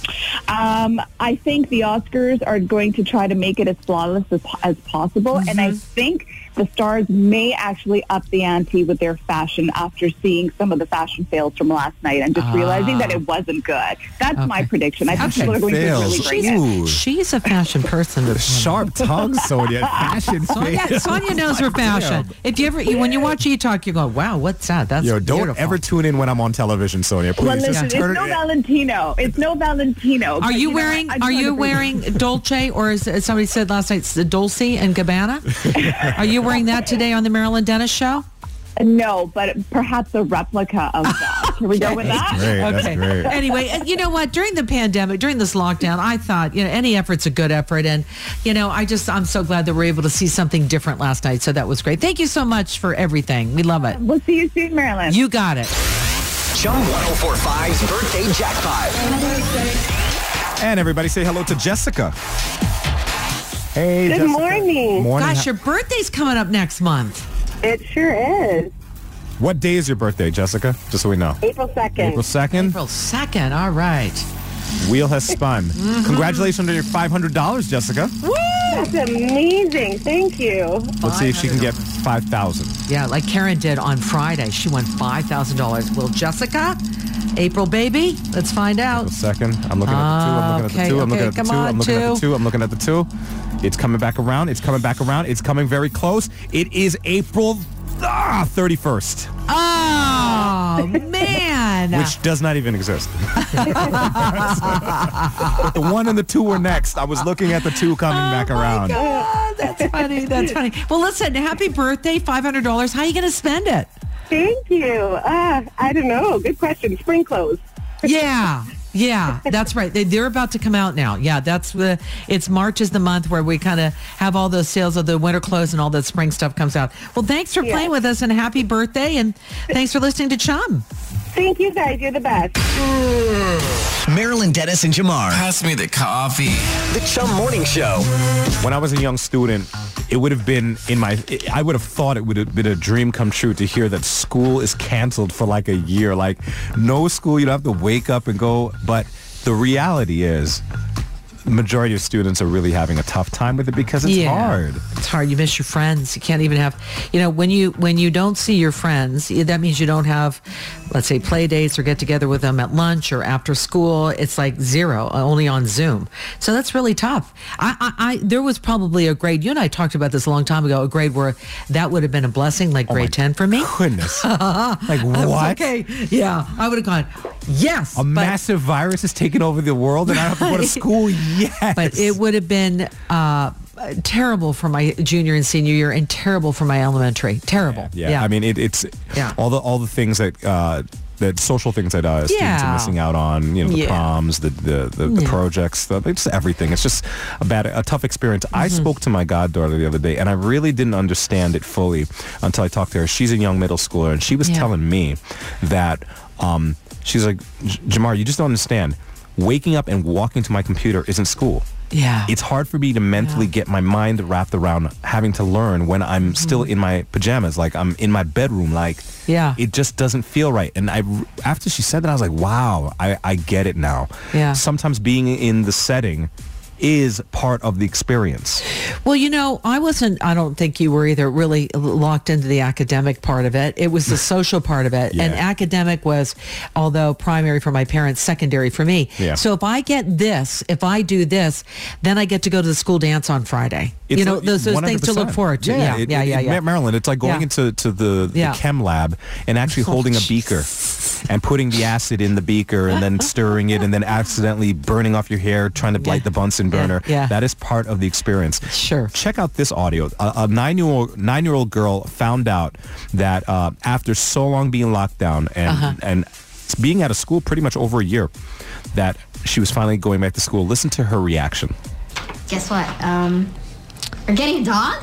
[SPEAKER 8] Um, I think the Oscars are going to try to make it as flawless as, as possible,
[SPEAKER 5] Mm-hmm.
[SPEAKER 8] and I think the stars may actually up the ante with their fashion after seeing some of the fashion fails from last night and just
[SPEAKER 5] Ah.
[SPEAKER 8] realizing that it wasn't good. That's my
[SPEAKER 5] Okay.
[SPEAKER 8] prediction. I think
[SPEAKER 5] Fashion
[SPEAKER 8] people are going
[SPEAKER 4] fails.
[SPEAKER 8] to really bring it.
[SPEAKER 4] Ooh.
[SPEAKER 5] She's a fashion person.
[SPEAKER 4] Sharp tongue, Sonia. Fashion
[SPEAKER 5] Sonia,
[SPEAKER 4] face.
[SPEAKER 5] Sonia knows her fashion. If you ever, when you watch E-Talk, you go, "Wow, what's that? That's
[SPEAKER 4] Yo, don't
[SPEAKER 5] beautiful."
[SPEAKER 4] ever tune in when I'm on television, Sonia. Please
[SPEAKER 8] Well,
[SPEAKER 4] just
[SPEAKER 8] listen, it's
[SPEAKER 4] turn
[SPEAKER 8] no
[SPEAKER 4] it.
[SPEAKER 8] Valentino. It's no Valentino.
[SPEAKER 5] Are
[SPEAKER 8] But,
[SPEAKER 5] you
[SPEAKER 8] know,
[SPEAKER 5] wearing?
[SPEAKER 8] I just
[SPEAKER 5] Are
[SPEAKER 8] wanted
[SPEAKER 5] you
[SPEAKER 8] to bring-
[SPEAKER 5] wearing Dolce, or as as somebody said last night, it's the Dolce and Gabbana? Are you wearing that today on the Marilyn Dennis show?
[SPEAKER 8] No, but perhaps a replica of that. Can we go with that?
[SPEAKER 4] Great, that's great.
[SPEAKER 5] Anyway, uh, you know what? During the pandemic, during this lockdown, I thought, you know, any effort's a good effort. And, you know, I just, I'm so glad that we're able to see something different last night. So that was great. Thank you so much for everything. We love it.
[SPEAKER 8] We'll see you soon, Marilyn.
[SPEAKER 5] You got it.
[SPEAKER 2] Chum one oh four point five's birthday jackpot.
[SPEAKER 4] And everybody say hello to Jessica. Hey,
[SPEAKER 8] Good
[SPEAKER 4] Jessica.
[SPEAKER 8] morning.
[SPEAKER 4] Morning.
[SPEAKER 5] Gosh, your birthday's coming up next month.
[SPEAKER 8] It sure is.
[SPEAKER 4] What day is your birthday, Jessica? Just so we know.
[SPEAKER 8] April second.
[SPEAKER 4] April second.
[SPEAKER 5] April second. All right.
[SPEAKER 4] Wheel has spun. Congratulations on your five hundred dollars, Jessica.
[SPEAKER 8] That's amazing. Thank you.
[SPEAKER 4] Let's see if she can get five thousand.
[SPEAKER 5] Yeah, like Karen did on Friday. She won five thousand dollars. Will Jessica? April baby? Let's find out.
[SPEAKER 4] April second. I'm looking at the two. I'm looking at the
[SPEAKER 5] Okay,
[SPEAKER 4] two. I'm
[SPEAKER 5] okay,
[SPEAKER 4] looking at the
[SPEAKER 5] come
[SPEAKER 4] two.
[SPEAKER 5] on,
[SPEAKER 4] I'm looking at the
[SPEAKER 5] two.
[SPEAKER 4] two. I'm looking at the two. It's coming back around. It's coming back around. It's coming very close. It is April ah, thirty-first,
[SPEAKER 5] Oh, man.
[SPEAKER 4] which does not even exist. But the one and the two were next. I was looking at the two coming back around.
[SPEAKER 5] Oh, that's funny. That's funny. Well, listen, happy birthday, five hundred dollars. How are you going to spend it?
[SPEAKER 8] Thank you. Uh, I don't know. Good question. Spring clothes.
[SPEAKER 5] Yeah. Yeah, that's right. They, they're about to come out now. Yeah, that's the, it's March is the month where we kind of have all those sales of the winter clothes and all the spring stuff comes out. Well, thanks for
[SPEAKER 8] Yeah.
[SPEAKER 5] playing with us and happy birthday. And thanks for listening to Chum.
[SPEAKER 8] Thank you, guys. You're the best.
[SPEAKER 2] Marilyn Dennis and Jamar.
[SPEAKER 12] Pass me the coffee.
[SPEAKER 2] The Chum Morning Show.
[SPEAKER 4] When I was a young student, it would have been in my, I would have thought it would have been a dream come true to hear that school is canceled for like a year. Like no school, you don't have to wake up and go. But the reality is the majority of students are really having a tough time with it because it's
[SPEAKER 5] Yeah.
[SPEAKER 4] hard.
[SPEAKER 5] It's hard. You miss your friends. You can't even have, you know, when you when you don't see your friends, that means you don't have, let's say, play dates or get together with them at lunch or after school. It's like zero, only on Zoom. So that's really tough. I, I, I there was probably a grade. You and I talked about this a long time ago. A grade where that would have been a blessing, like grade ten for me.
[SPEAKER 4] Goodness. Like
[SPEAKER 5] I was
[SPEAKER 4] what?
[SPEAKER 5] okay. Yeah, I would have gone. Yes,
[SPEAKER 4] A
[SPEAKER 5] but-
[SPEAKER 4] massive virus has taken over the world and I have to go to school? Yes.
[SPEAKER 5] But it would have been uh, terrible for my junior and senior year, and terrible for my elementary. Terrible.
[SPEAKER 4] Yeah, yeah. I mean, it, it's
[SPEAKER 5] Yeah.
[SPEAKER 4] all the all the things that uh, that social things that uh, students
[SPEAKER 5] Yeah.
[SPEAKER 4] are missing out on. You know, the
[SPEAKER 5] Yeah.
[SPEAKER 4] proms, the the, the, the
[SPEAKER 5] Yeah.
[SPEAKER 4] projects, the, it's everything. It's just a bad, a tough experience. I
[SPEAKER 5] Mm-hmm.
[SPEAKER 4] spoke to my goddaughter the other day, and I really didn't understand it fully until I talked to her. She's a young middle schooler, and she was
[SPEAKER 5] Yeah.
[SPEAKER 4] telling me that um, she's like, Jamar, you just don't understand. Waking up and walking to my computer isn't school.
[SPEAKER 5] Yeah.
[SPEAKER 4] It's hard for me to mentally
[SPEAKER 5] Yeah.
[SPEAKER 4] get my mind wrapped around having to learn when I'm still in my pajamas, like I'm in my bedroom, like
[SPEAKER 5] Yeah.
[SPEAKER 4] it just doesn't feel right. And I, after she said that, I was like, wow, I, I get it now.
[SPEAKER 5] Yeah.
[SPEAKER 4] Sometimes being in the setting is part of the experience.
[SPEAKER 5] Well, you know, I wasn't, I don't think you were either really locked into the academic part of it. It was the social part of it.
[SPEAKER 4] Yeah.
[SPEAKER 5] And academic was, although primary for my parents, secondary for me.
[SPEAKER 4] Yeah.
[SPEAKER 5] So if I get this, if I do this, then I get to go to the school dance on Friday.
[SPEAKER 4] It's
[SPEAKER 5] you know,
[SPEAKER 4] a-
[SPEAKER 5] those, those
[SPEAKER 4] one hundred
[SPEAKER 5] things to look
[SPEAKER 4] percent.
[SPEAKER 5] forward to. Yeah,
[SPEAKER 4] it-
[SPEAKER 5] yeah, yeah.
[SPEAKER 4] it-
[SPEAKER 5] yeah.
[SPEAKER 4] Maryland, it's like going
[SPEAKER 5] Yeah.
[SPEAKER 4] into to the,
[SPEAKER 5] Yeah.
[SPEAKER 4] the chem lab and actually holding a beaker and putting the acid in the beaker and then stirring it and then accidentally burning off your hair trying to light the Bunsen burner.
[SPEAKER 5] yeah.
[SPEAKER 4] That is part of the experience.
[SPEAKER 5] Sure.
[SPEAKER 4] Check out this audio. A, a nine-year-old nine-year-old girl found out that uh, after so long being locked down and
[SPEAKER 5] Uh-huh.
[SPEAKER 4] and being out of school pretty much over a year, that she was finally going back to school. Listen to her reaction.
[SPEAKER 12] Guess what? Um, we're getting a dog?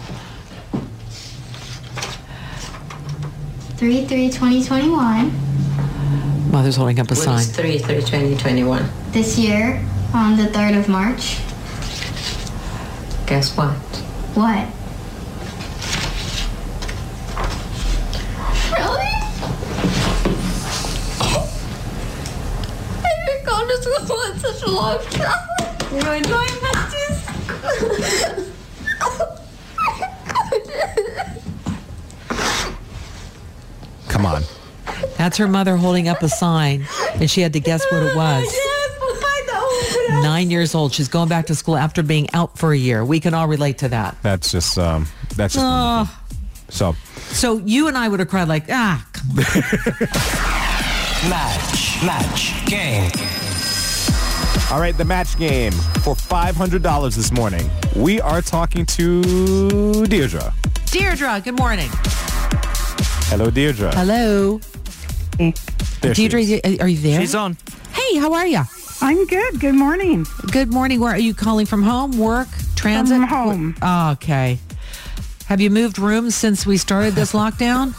[SPEAKER 12] three three twenty twenty-one.
[SPEAKER 5] Mother's holding up a sign.
[SPEAKER 13] three three twenty twenty-one?
[SPEAKER 12] This year, on the third of March.
[SPEAKER 13] Guess what?
[SPEAKER 12] What? Really? I've been going to school in such a long time. You're going back to school.
[SPEAKER 4] Come on.
[SPEAKER 5] That's her mother holding up a sign, and she had to guess what it was. Nine years old. She's going back to school after being out for a year. We can all relate to that.
[SPEAKER 4] That's just um, that's just
[SPEAKER 5] Oh.
[SPEAKER 4] so.
[SPEAKER 5] So you and I would have cried like, ah, come on.
[SPEAKER 2] Match, match, game.
[SPEAKER 4] All right, the match game for five hundred dollars this morning. We are talking to Deirdre.
[SPEAKER 5] Deirdre, good morning.
[SPEAKER 4] Hello, Deirdre.
[SPEAKER 5] Hello.
[SPEAKER 4] There she
[SPEAKER 5] Deirdre,
[SPEAKER 4] is.
[SPEAKER 5] are you there?
[SPEAKER 6] She's on.
[SPEAKER 5] Hey, how are you?
[SPEAKER 14] I'm good. Good morning.
[SPEAKER 5] Good morning. Where are you calling from? Home, work, transit?
[SPEAKER 14] From home.
[SPEAKER 5] Oh, okay. Have you moved rooms since we started this lockdown?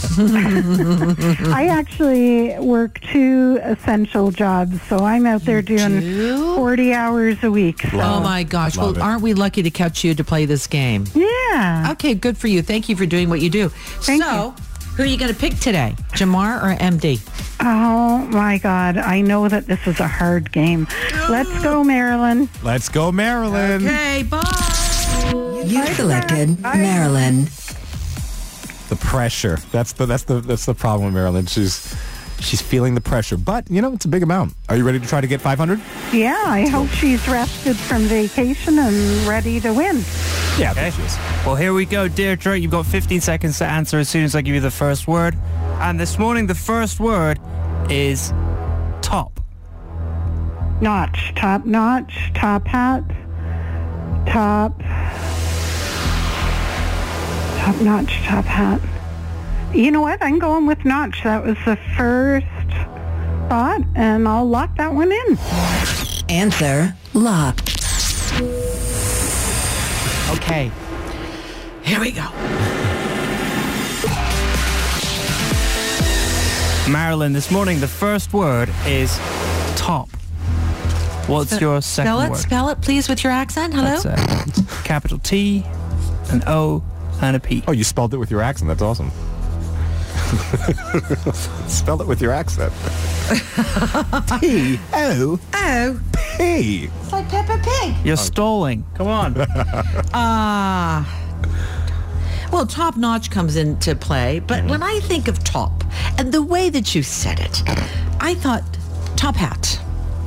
[SPEAKER 14] I actually work two essential jobs, so I'm out there doing forty hours a week. So.
[SPEAKER 5] Oh my gosh.
[SPEAKER 14] Love
[SPEAKER 5] Well,
[SPEAKER 14] it.
[SPEAKER 5] aren't we lucky to catch you to play this game?
[SPEAKER 14] Yeah.
[SPEAKER 5] Okay, good for you. Thank you for doing what you do.
[SPEAKER 14] Thank
[SPEAKER 5] so, who are you going to pick today? Jamar or M D?
[SPEAKER 14] Oh my God. I know that this is a hard game. Let's go, Marilyn.
[SPEAKER 4] Let's go, Marilyn.
[SPEAKER 5] Okay, bye.
[SPEAKER 3] You selected Marilyn.
[SPEAKER 4] The pressure. That's the that's the that's the problem with Marilyn. She's she's feeling the pressure, but you know it's a big amount. Are you ready to try to get five hundred?
[SPEAKER 14] Yeah, I hope she's rested from vacation and ready to win.
[SPEAKER 4] Yeah,
[SPEAKER 6] okay. Well, here we go, Deirdre. You've got fifteen seconds to answer as soon as I give you the first word. And this morning, the first word is top.
[SPEAKER 14] Notch, top notch, top hat, top, top notch, top hat. You know what? I'm going with notch. That was the first thought, and I'll lock that one in.
[SPEAKER 3] Answer locked.
[SPEAKER 5] Okay. Here we go.
[SPEAKER 6] Marilyn, this morning, the first word is top. What's
[SPEAKER 5] Spe-
[SPEAKER 6] your second
[SPEAKER 5] spell it,
[SPEAKER 6] word?
[SPEAKER 5] Spell it, please, with your accent. Hello?
[SPEAKER 6] That's a capital T, an O, and a P.
[SPEAKER 4] Oh, you spelled it with your accent. That's awesome. Spell it with your accent. P O
[SPEAKER 5] Oh.
[SPEAKER 4] P.
[SPEAKER 5] It's like Peppa Pig.
[SPEAKER 6] You're stalling. Come on.
[SPEAKER 5] Ah. Well, top notch comes into play, but when I think of top and the way that you said it, I thought top hat.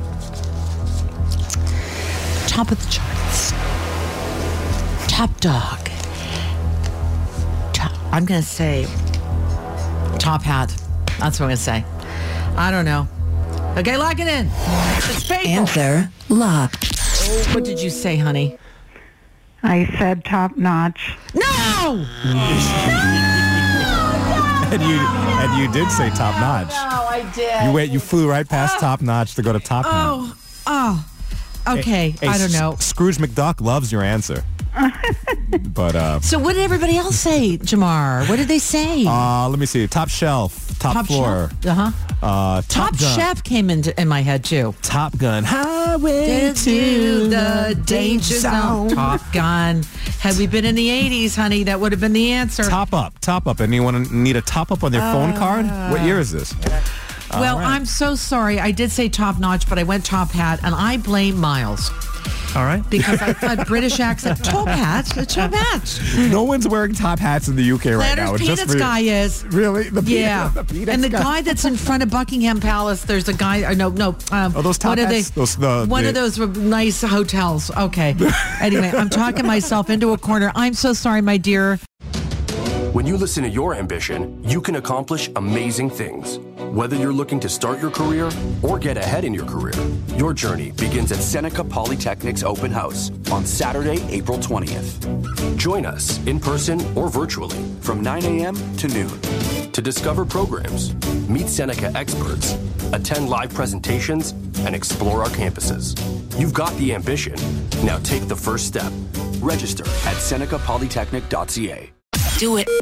[SPEAKER 5] Top of the charts. Top dog. Top, I'm going to say top hat. That's what I'm going to say. I don't know. Okay, lock it in. It's painful.
[SPEAKER 3] Answer locked.
[SPEAKER 5] What did you say, honey?
[SPEAKER 14] I said top notch.
[SPEAKER 5] No!
[SPEAKER 4] And you and you did say top notch.
[SPEAKER 5] No, I did.
[SPEAKER 4] You went. You flew right past top notch to go to top notch.
[SPEAKER 5] Oh, oh. Okay,
[SPEAKER 4] Hey,
[SPEAKER 5] I don't
[SPEAKER 4] S-
[SPEAKER 5] know.
[SPEAKER 4] Scrooge McDuck loves your answer. But uh,
[SPEAKER 5] So what did everybody else say, Jamar? What did they say?
[SPEAKER 4] uh, let me see. Top shelf, top,
[SPEAKER 5] Top
[SPEAKER 4] floor,
[SPEAKER 5] shelf? Uh-huh.
[SPEAKER 4] uh,
[SPEAKER 5] Top
[SPEAKER 4] top gun,
[SPEAKER 5] Chef came into in my head too.
[SPEAKER 4] Top Gun, Highway
[SPEAKER 5] To the danger zone.
[SPEAKER 4] zone.
[SPEAKER 5] Top Gun. Had we been in the eighties, honey, that would have been the answer.
[SPEAKER 4] Top up, top up. Anyone need a top up on their phone card? What year is this?
[SPEAKER 5] Well,
[SPEAKER 4] right.
[SPEAKER 5] I'm so sorry. I did say top notch, but I went top hat, and I blame Miles.
[SPEAKER 6] All right.
[SPEAKER 5] Because I thought British accent, top hat, top hat.
[SPEAKER 4] No one's wearing top hats in the U K right
[SPEAKER 5] Flanders
[SPEAKER 4] now. It's just
[SPEAKER 5] Peanuts
[SPEAKER 4] for-
[SPEAKER 5] guy is.
[SPEAKER 4] Really? The
[SPEAKER 5] yeah.
[SPEAKER 4] Peanuts- the Peanuts
[SPEAKER 5] and the
[SPEAKER 4] guy.
[SPEAKER 5] guy that's in front of Buckingham Palace, there's a guy, uh, no, no. Um,
[SPEAKER 4] Oh, those top
[SPEAKER 5] what are
[SPEAKER 4] hats?
[SPEAKER 5] They,
[SPEAKER 4] Those- the-
[SPEAKER 5] one
[SPEAKER 4] the-
[SPEAKER 5] of those nice hotels. Okay. Anyway, I'm talking myself into a corner. I'm so sorry, my dear.
[SPEAKER 1] When you listen to your ambition, you can accomplish amazing things. Whether you're looking to start your career or get ahead in your career, your journey begins at Seneca Polytechnic's open house on Saturday, April twentieth. Join us in person or virtually from nine a.m. to noon to discover programs, meet Seneca experts, attend live presentations, and explore our campuses. You've got the ambition. Now take the first step. Register at seneca polytechnic dot c a.
[SPEAKER 3] Do it.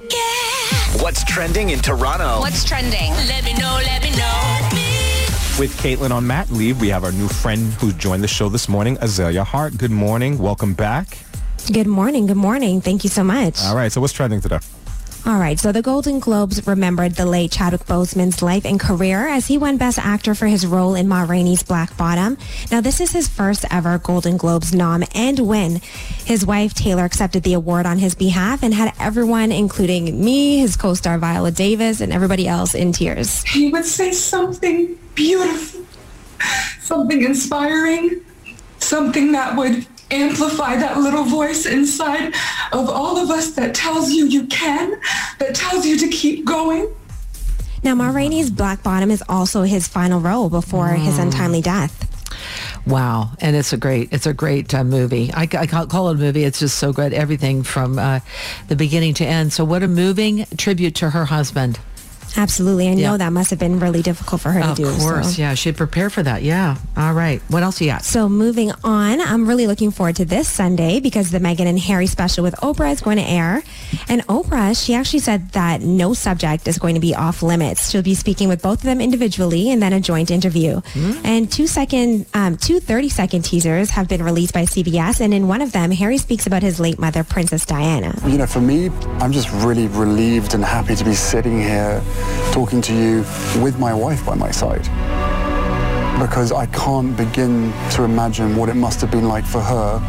[SPEAKER 2] What's trending in Toronto?
[SPEAKER 3] What's trending? Let me know, let me know.
[SPEAKER 4] With Caitlin on mat leave, we have our new friend who joined the show this morning, Azalea Hart. Good morning. Welcome back.
[SPEAKER 10] Good morning. Good morning. Thank you so much.
[SPEAKER 4] All right. So what's trending today?
[SPEAKER 10] All right, so the Golden Globes remembered the late Chadwick Boseman's life and career as he won Best Actor for his role in Ma Rainey's Black Bottom. Now, this is his first ever Golden Globes nom and win. His wife, Taylor, accepted the award on his behalf and had everyone, including me, his co-star Viola Davis, and everybody else in tears.
[SPEAKER 13] He would say something beautiful, something inspiring, something that would amplify that little voice inside of all of us that tells you you can, that tells you to keep going.
[SPEAKER 10] Now, Ma Rainey's Black Bottom is also his final role before mm. his untimely death.
[SPEAKER 5] Wow. And it's a great, it's a great uh, movie. I, I call it a movie. It's just so good. Everything from uh, the beginning to end. So what a moving tribute to her husband.
[SPEAKER 10] Absolutely. I know
[SPEAKER 5] yeah.
[SPEAKER 10] that must have been really difficult for her
[SPEAKER 5] of
[SPEAKER 10] to do.
[SPEAKER 5] Of course.
[SPEAKER 10] So.
[SPEAKER 5] Yeah. She'd prepare for that. Yeah. All right. What else you got?
[SPEAKER 10] So moving on, I'm really looking forward to this Sunday because the Meghan and Harry special with Oprah is going to air. And Oprah, she actually said that no subject is going to be off limits. She'll be speaking with both of them individually and then a joint interview. Mm. And two second, um, two thirty-second teasers have been released by C B S. And in one of them, Harry speaks about his late mother, Princess Diana.
[SPEAKER 15] You know, for me, I'm just really relieved and happy to be sitting here talking to you with my wife by my side, because I can't begin to imagine what it must have been like for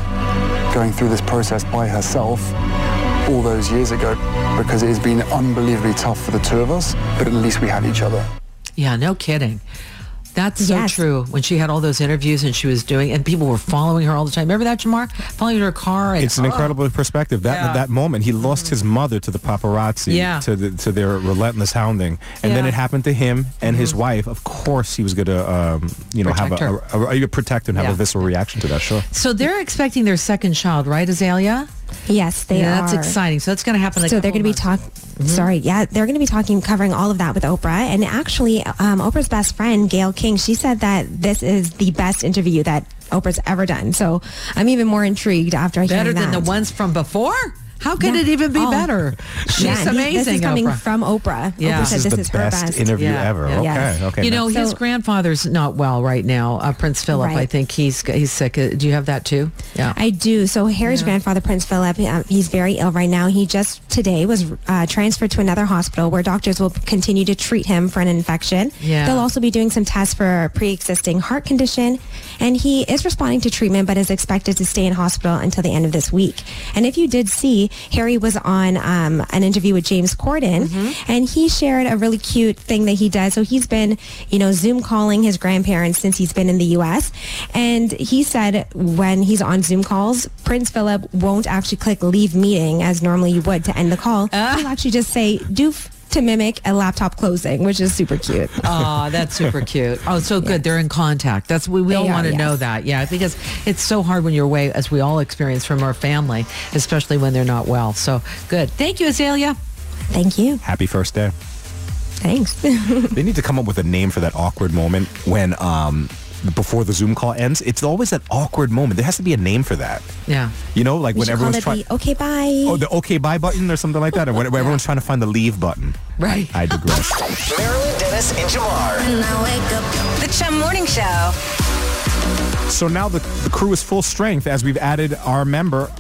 [SPEAKER 15] her going through this process by herself all those years ago, because it has been unbelievably tough for the two of us, but at least we had each other.
[SPEAKER 5] Yeah, no kidding. That's so
[SPEAKER 10] yes.
[SPEAKER 5] true. When she had all those interviews and she was doing, and people were following her all the time. Remember that, Jamar? Following her car. And,
[SPEAKER 4] it's an
[SPEAKER 5] oh.
[SPEAKER 4] incredible perspective. That
[SPEAKER 5] Yeah.
[SPEAKER 4] that moment, he lost his mother to the paparazzi,
[SPEAKER 5] Yeah.
[SPEAKER 4] to the, to their relentless hounding, and then
[SPEAKER 5] Yeah.
[SPEAKER 4] it happened to him and his wife. Of course, he was going to, um, you know,
[SPEAKER 5] Protect
[SPEAKER 4] have a, a, a, a protect and have
[SPEAKER 5] Yeah.
[SPEAKER 4] a visceral reaction to that. Sure.
[SPEAKER 5] So they're expecting their second child, right, Azalea?
[SPEAKER 10] Yes, they
[SPEAKER 5] yeah,
[SPEAKER 10] are.
[SPEAKER 5] That's exciting. So that's going to happen.
[SPEAKER 10] So they're going to be talking. Mm-hmm. Sorry, yeah, they're going to be talking, covering all of that with Oprah. And actually, um, Oprah's best friend, Gayle King, she said that this is the best interview that Oprah's ever done. So I'm even more intrigued after
[SPEAKER 5] Better
[SPEAKER 10] hearing that.
[SPEAKER 5] than the ones from before? How could
[SPEAKER 10] Yeah.
[SPEAKER 5] it even be
[SPEAKER 10] Oh.
[SPEAKER 5] better? She's
[SPEAKER 10] Yeah,
[SPEAKER 5] amazing.
[SPEAKER 10] This is coming
[SPEAKER 5] Oprah.
[SPEAKER 10] from Oprah.
[SPEAKER 5] Yeah.
[SPEAKER 10] Oprah said
[SPEAKER 4] This is
[SPEAKER 10] this
[SPEAKER 4] the
[SPEAKER 10] is her
[SPEAKER 4] best
[SPEAKER 10] best
[SPEAKER 4] interview
[SPEAKER 5] Yeah,
[SPEAKER 4] ever.
[SPEAKER 5] yeah.
[SPEAKER 4] Okay,
[SPEAKER 10] Yes.
[SPEAKER 4] okay.
[SPEAKER 5] You know,
[SPEAKER 10] So-
[SPEAKER 5] his grandfather's not well right now. Uh, Prince Philip,
[SPEAKER 10] Right.
[SPEAKER 5] I think he's he's sick. Uh, Do you have that too? Yeah.
[SPEAKER 10] I do. So Harry's grandfather, Prince Philip, uh, he's very ill right now. He just today was uh, transferred to another hospital where doctors will continue to treat him for an infection.
[SPEAKER 5] Yeah.
[SPEAKER 10] They'll also be doing some tests for a pre-existing heart condition. And he is responding to treatment, but is expected to stay in hospital until the end of this week. And if you did see, Harry was on um, an interview with James Corden,
[SPEAKER 5] Mm-hmm.
[SPEAKER 10] and he shared a really cute thing that he does. So he's been, you know, Zoom calling his grandparents since he's been in the U S. And he said when he's on Zoom calls, Prince Philip won't actually click leave meeting as normally you would to end the call.
[SPEAKER 5] Uh.
[SPEAKER 10] He'll actually just say doof to mimic a laptop closing, which is super cute.
[SPEAKER 5] Oh, that's super cute. Oh, so good. They're in contact. That's we, we all
[SPEAKER 10] They are,
[SPEAKER 5] want to
[SPEAKER 10] yes.
[SPEAKER 5] know that. Yeah, because it's so hard when you're away, as we all experience from our family, especially when they're not well. So good. Thank you, Azalea.
[SPEAKER 10] Thank you.
[SPEAKER 4] Happy first day.
[SPEAKER 10] Thanks.
[SPEAKER 4] They need to come up with a name for that awkward moment when um, before the Zoom call ends. It's always that awkward moment. There has to be a name for that.
[SPEAKER 5] Yeah.
[SPEAKER 4] You know, like
[SPEAKER 10] We
[SPEAKER 4] when
[SPEAKER 10] should call
[SPEAKER 4] everyone's
[SPEAKER 10] it
[SPEAKER 4] trying.
[SPEAKER 10] the okay bye.
[SPEAKER 4] Oh, the okay bye button or something like that, or when, when everyone's trying to find the leave button.
[SPEAKER 5] Right.
[SPEAKER 4] I digress.
[SPEAKER 2] Marilyn Dennis and Jamar.
[SPEAKER 3] Now wake up. The Chum Morning Show.
[SPEAKER 4] So now the, the crew is full strength as we've added our member,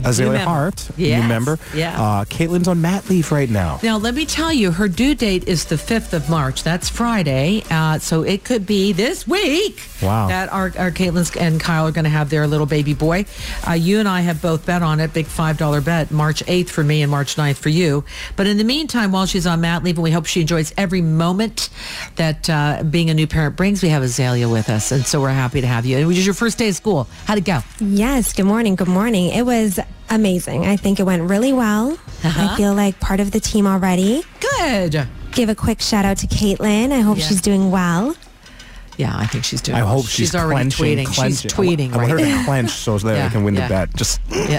[SPEAKER 4] Azalea
[SPEAKER 5] member.
[SPEAKER 4] Hart,
[SPEAKER 5] Yes,
[SPEAKER 4] new member.
[SPEAKER 5] yeah.
[SPEAKER 4] Uh, Caitlin's on mat leave right now.
[SPEAKER 5] Now, let me tell you, her due date is the fifth of March. That's Friday. Uh, so it could be this week
[SPEAKER 4] Wow.
[SPEAKER 5] that our, our Caitlin and Kyle are going to have their little baby boy. Uh, you and I have both bet on it, big five dollar bet, March eighth for me and March ninth for you. But in the meantime, while she's on mat leave, and we hope she enjoys every moment that uh, being a new parent brings, we have Azalea with us. And so we're happy to have you. It was your first day of school. How'd it go?
[SPEAKER 10] Yes, good morning, good morning. It was amazing. I think it went really well.
[SPEAKER 5] Uh-huh.
[SPEAKER 10] I feel like part of the team already.
[SPEAKER 5] Good.
[SPEAKER 10] Give a quick shout out to Caitlin. I hope
[SPEAKER 5] Yeah.
[SPEAKER 10] she's doing well.
[SPEAKER 5] Yeah, I think she's doing
[SPEAKER 4] I
[SPEAKER 5] well.
[SPEAKER 4] hope she's,
[SPEAKER 5] already
[SPEAKER 4] clenching,
[SPEAKER 5] tweeting.
[SPEAKER 4] clenching.
[SPEAKER 5] She's tweeting
[SPEAKER 4] I want,
[SPEAKER 5] right
[SPEAKER 4] I want her
[SPEAKER 5] now.
[SPEAKER 4] to clench so that
[SPEAKER 5] Yeah,
[SPEAKER 4] I can win
[SPEAKER 5] yeah.
[SPEAKER 4] the bet. Just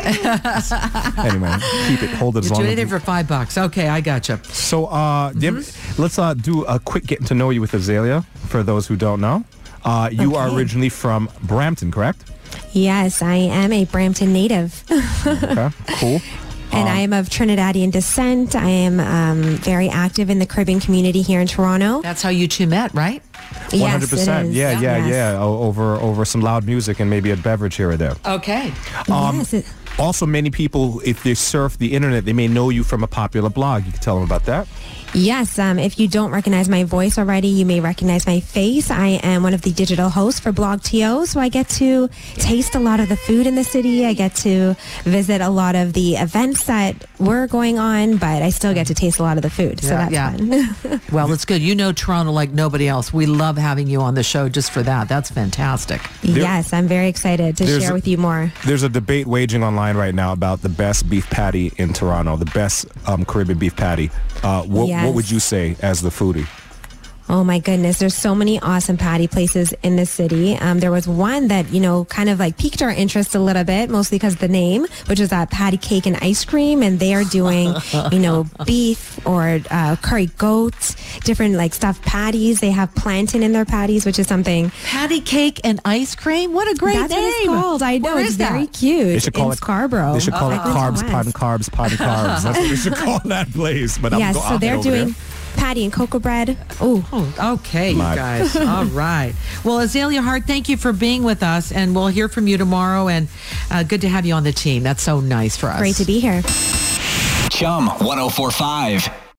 [SPEAKER 5] Yeah.
[SPEAKER 4] anyway, keep it, hold it as
[SPEAKER 5] You
[SPEAKER 4] long
[SPEAKER 5] do
[SPEAKER 4] as
[SPEAKER 5] anything for five bucks. Okay, I gotcha.
[SPEAKER 4] So, uh, do you
[SPEAKER 5] Mm-hmm.
[SPEAKER 4] have- let's uh, do a quick getting to know you with Azalea. For those who don't know, uh, you are
[SPEAKER 10] Okay.
[SPEAKER 4] originally from Brampton, correct?
[SPEAKER 10] Yes, I am a Brampton native.
[SPEAKER 4] Okay, cool.
[SPEAKER 10] And
[SPEAKER 4] Um,
[SPEAKER 10] I am of Trinidadian descent. I am um, very active in the Caribbean community here in Toronto.
[SPEAKER 5] That's how you two met, right?
[SPEAKER 4] one hundred percent.
[SPEAKER 10] Yes, it is.
[SPEAKER 4] Yeah, yeah,
[SPEAKER 10] Yes.
[SPEAKER 4] yeah. O- over over some loud music and maybe a beverage here or there.
[SPEAKER 5] Okay.
[SPEAKER 4] Um,
[SPEAKER 10] Yes, it-
[SPEAKER 4] Also, many people, if they surf the internet, they may know you from a popular blog. You can tell them about that.
[SPEAKER 10] Yes, um, if you don't recognize my voice already, you may recognize my face. I am one of the digital hosts for Blog T O, so I get to taste a lot of the food in the city. I get to visit a lot of the events that were going on, but I still get to taste a lot of the food, so
[SPEAKER 5] Yeah,
[SPEAKER 10] that's
[SPEAKER 5] yeah.
[SPEAKER 10] fun.
[SPEAKER 5] Well, it's good. You know Toronto like nobody else. We love having you on the show just for that. That's fantastic.
[SPEAKER 10] Yes, I'm very excited to
[SPEAKER 4] There's
[SPEAKER 10] share
[SPEAKER 4] a-
[SPEAKER 10] with you more.
[SPEAKER 4] There's a debate waging online right now about the best beef patty in Toronto, the best um, Caribbean beef patty. Uh, what,
[SPEAKER 10] Yes.
[SPEAKER 4] what would you say as the foodie?
[SPEAKER 10] Oh my goodness, there's so many awesome patty places in the city. Um, there was one that, you know, kind of like piqued our interest a little bit, mostly because of the name, which is that Patty Cake and Ice Cream. And they are doing, you know, beef or uh, curry goat, different like stuffed patties. They have plantain in their patties, which is something.
[SPEAKER 5] Patty Cake and Ice Cream? What a great
[SPEAKER 10] That's
[SPEAKER 5] name.
[SPEAKER 10] what it's called. I know.
[SPEAKER 5] Where
[SPEAKER 10] it's
[SPEAKER 5] is that?
[SPEAKER 10] very cute.
[SPEAKER 4] They should call
[SPEAKER 10] in
[SPEAKER 4] it
[SPEAKER 10] Scarborough.
[SPEAKER 4] They should call it
[SPEAKER 10] Like
[SPEAKER 4] carbs,
[SPEAKER 10] West.
[SPEAKER 4] pun carbs, pun carbs. That's what they should call that place. But I'm
[SPEAKER 10] Yes,
[SPEAKER 4] go-
[SPEAKER 10] so
[SPEAKER 4] I'll
[SPEAKER 10] they're
[SPEAKER 4] head over
[SPEAKER 10] doing
[SPEAKER 4] there.
[SPEAKER 10] patty and cocoa bread. Ooh.
[SPEAKER 5] Oh, okay, you
[SPEAKER 4] My-
[SPEAKER 5] guys. All right. Well, Azalea Hart, thank you for being with us, and we'll hear from you tomorrow. And uh, good to have you on the team. That's so nice for us.
[SPEAKER 10] Great to be here.
[SPEAKER 2] Chum one oh four point five.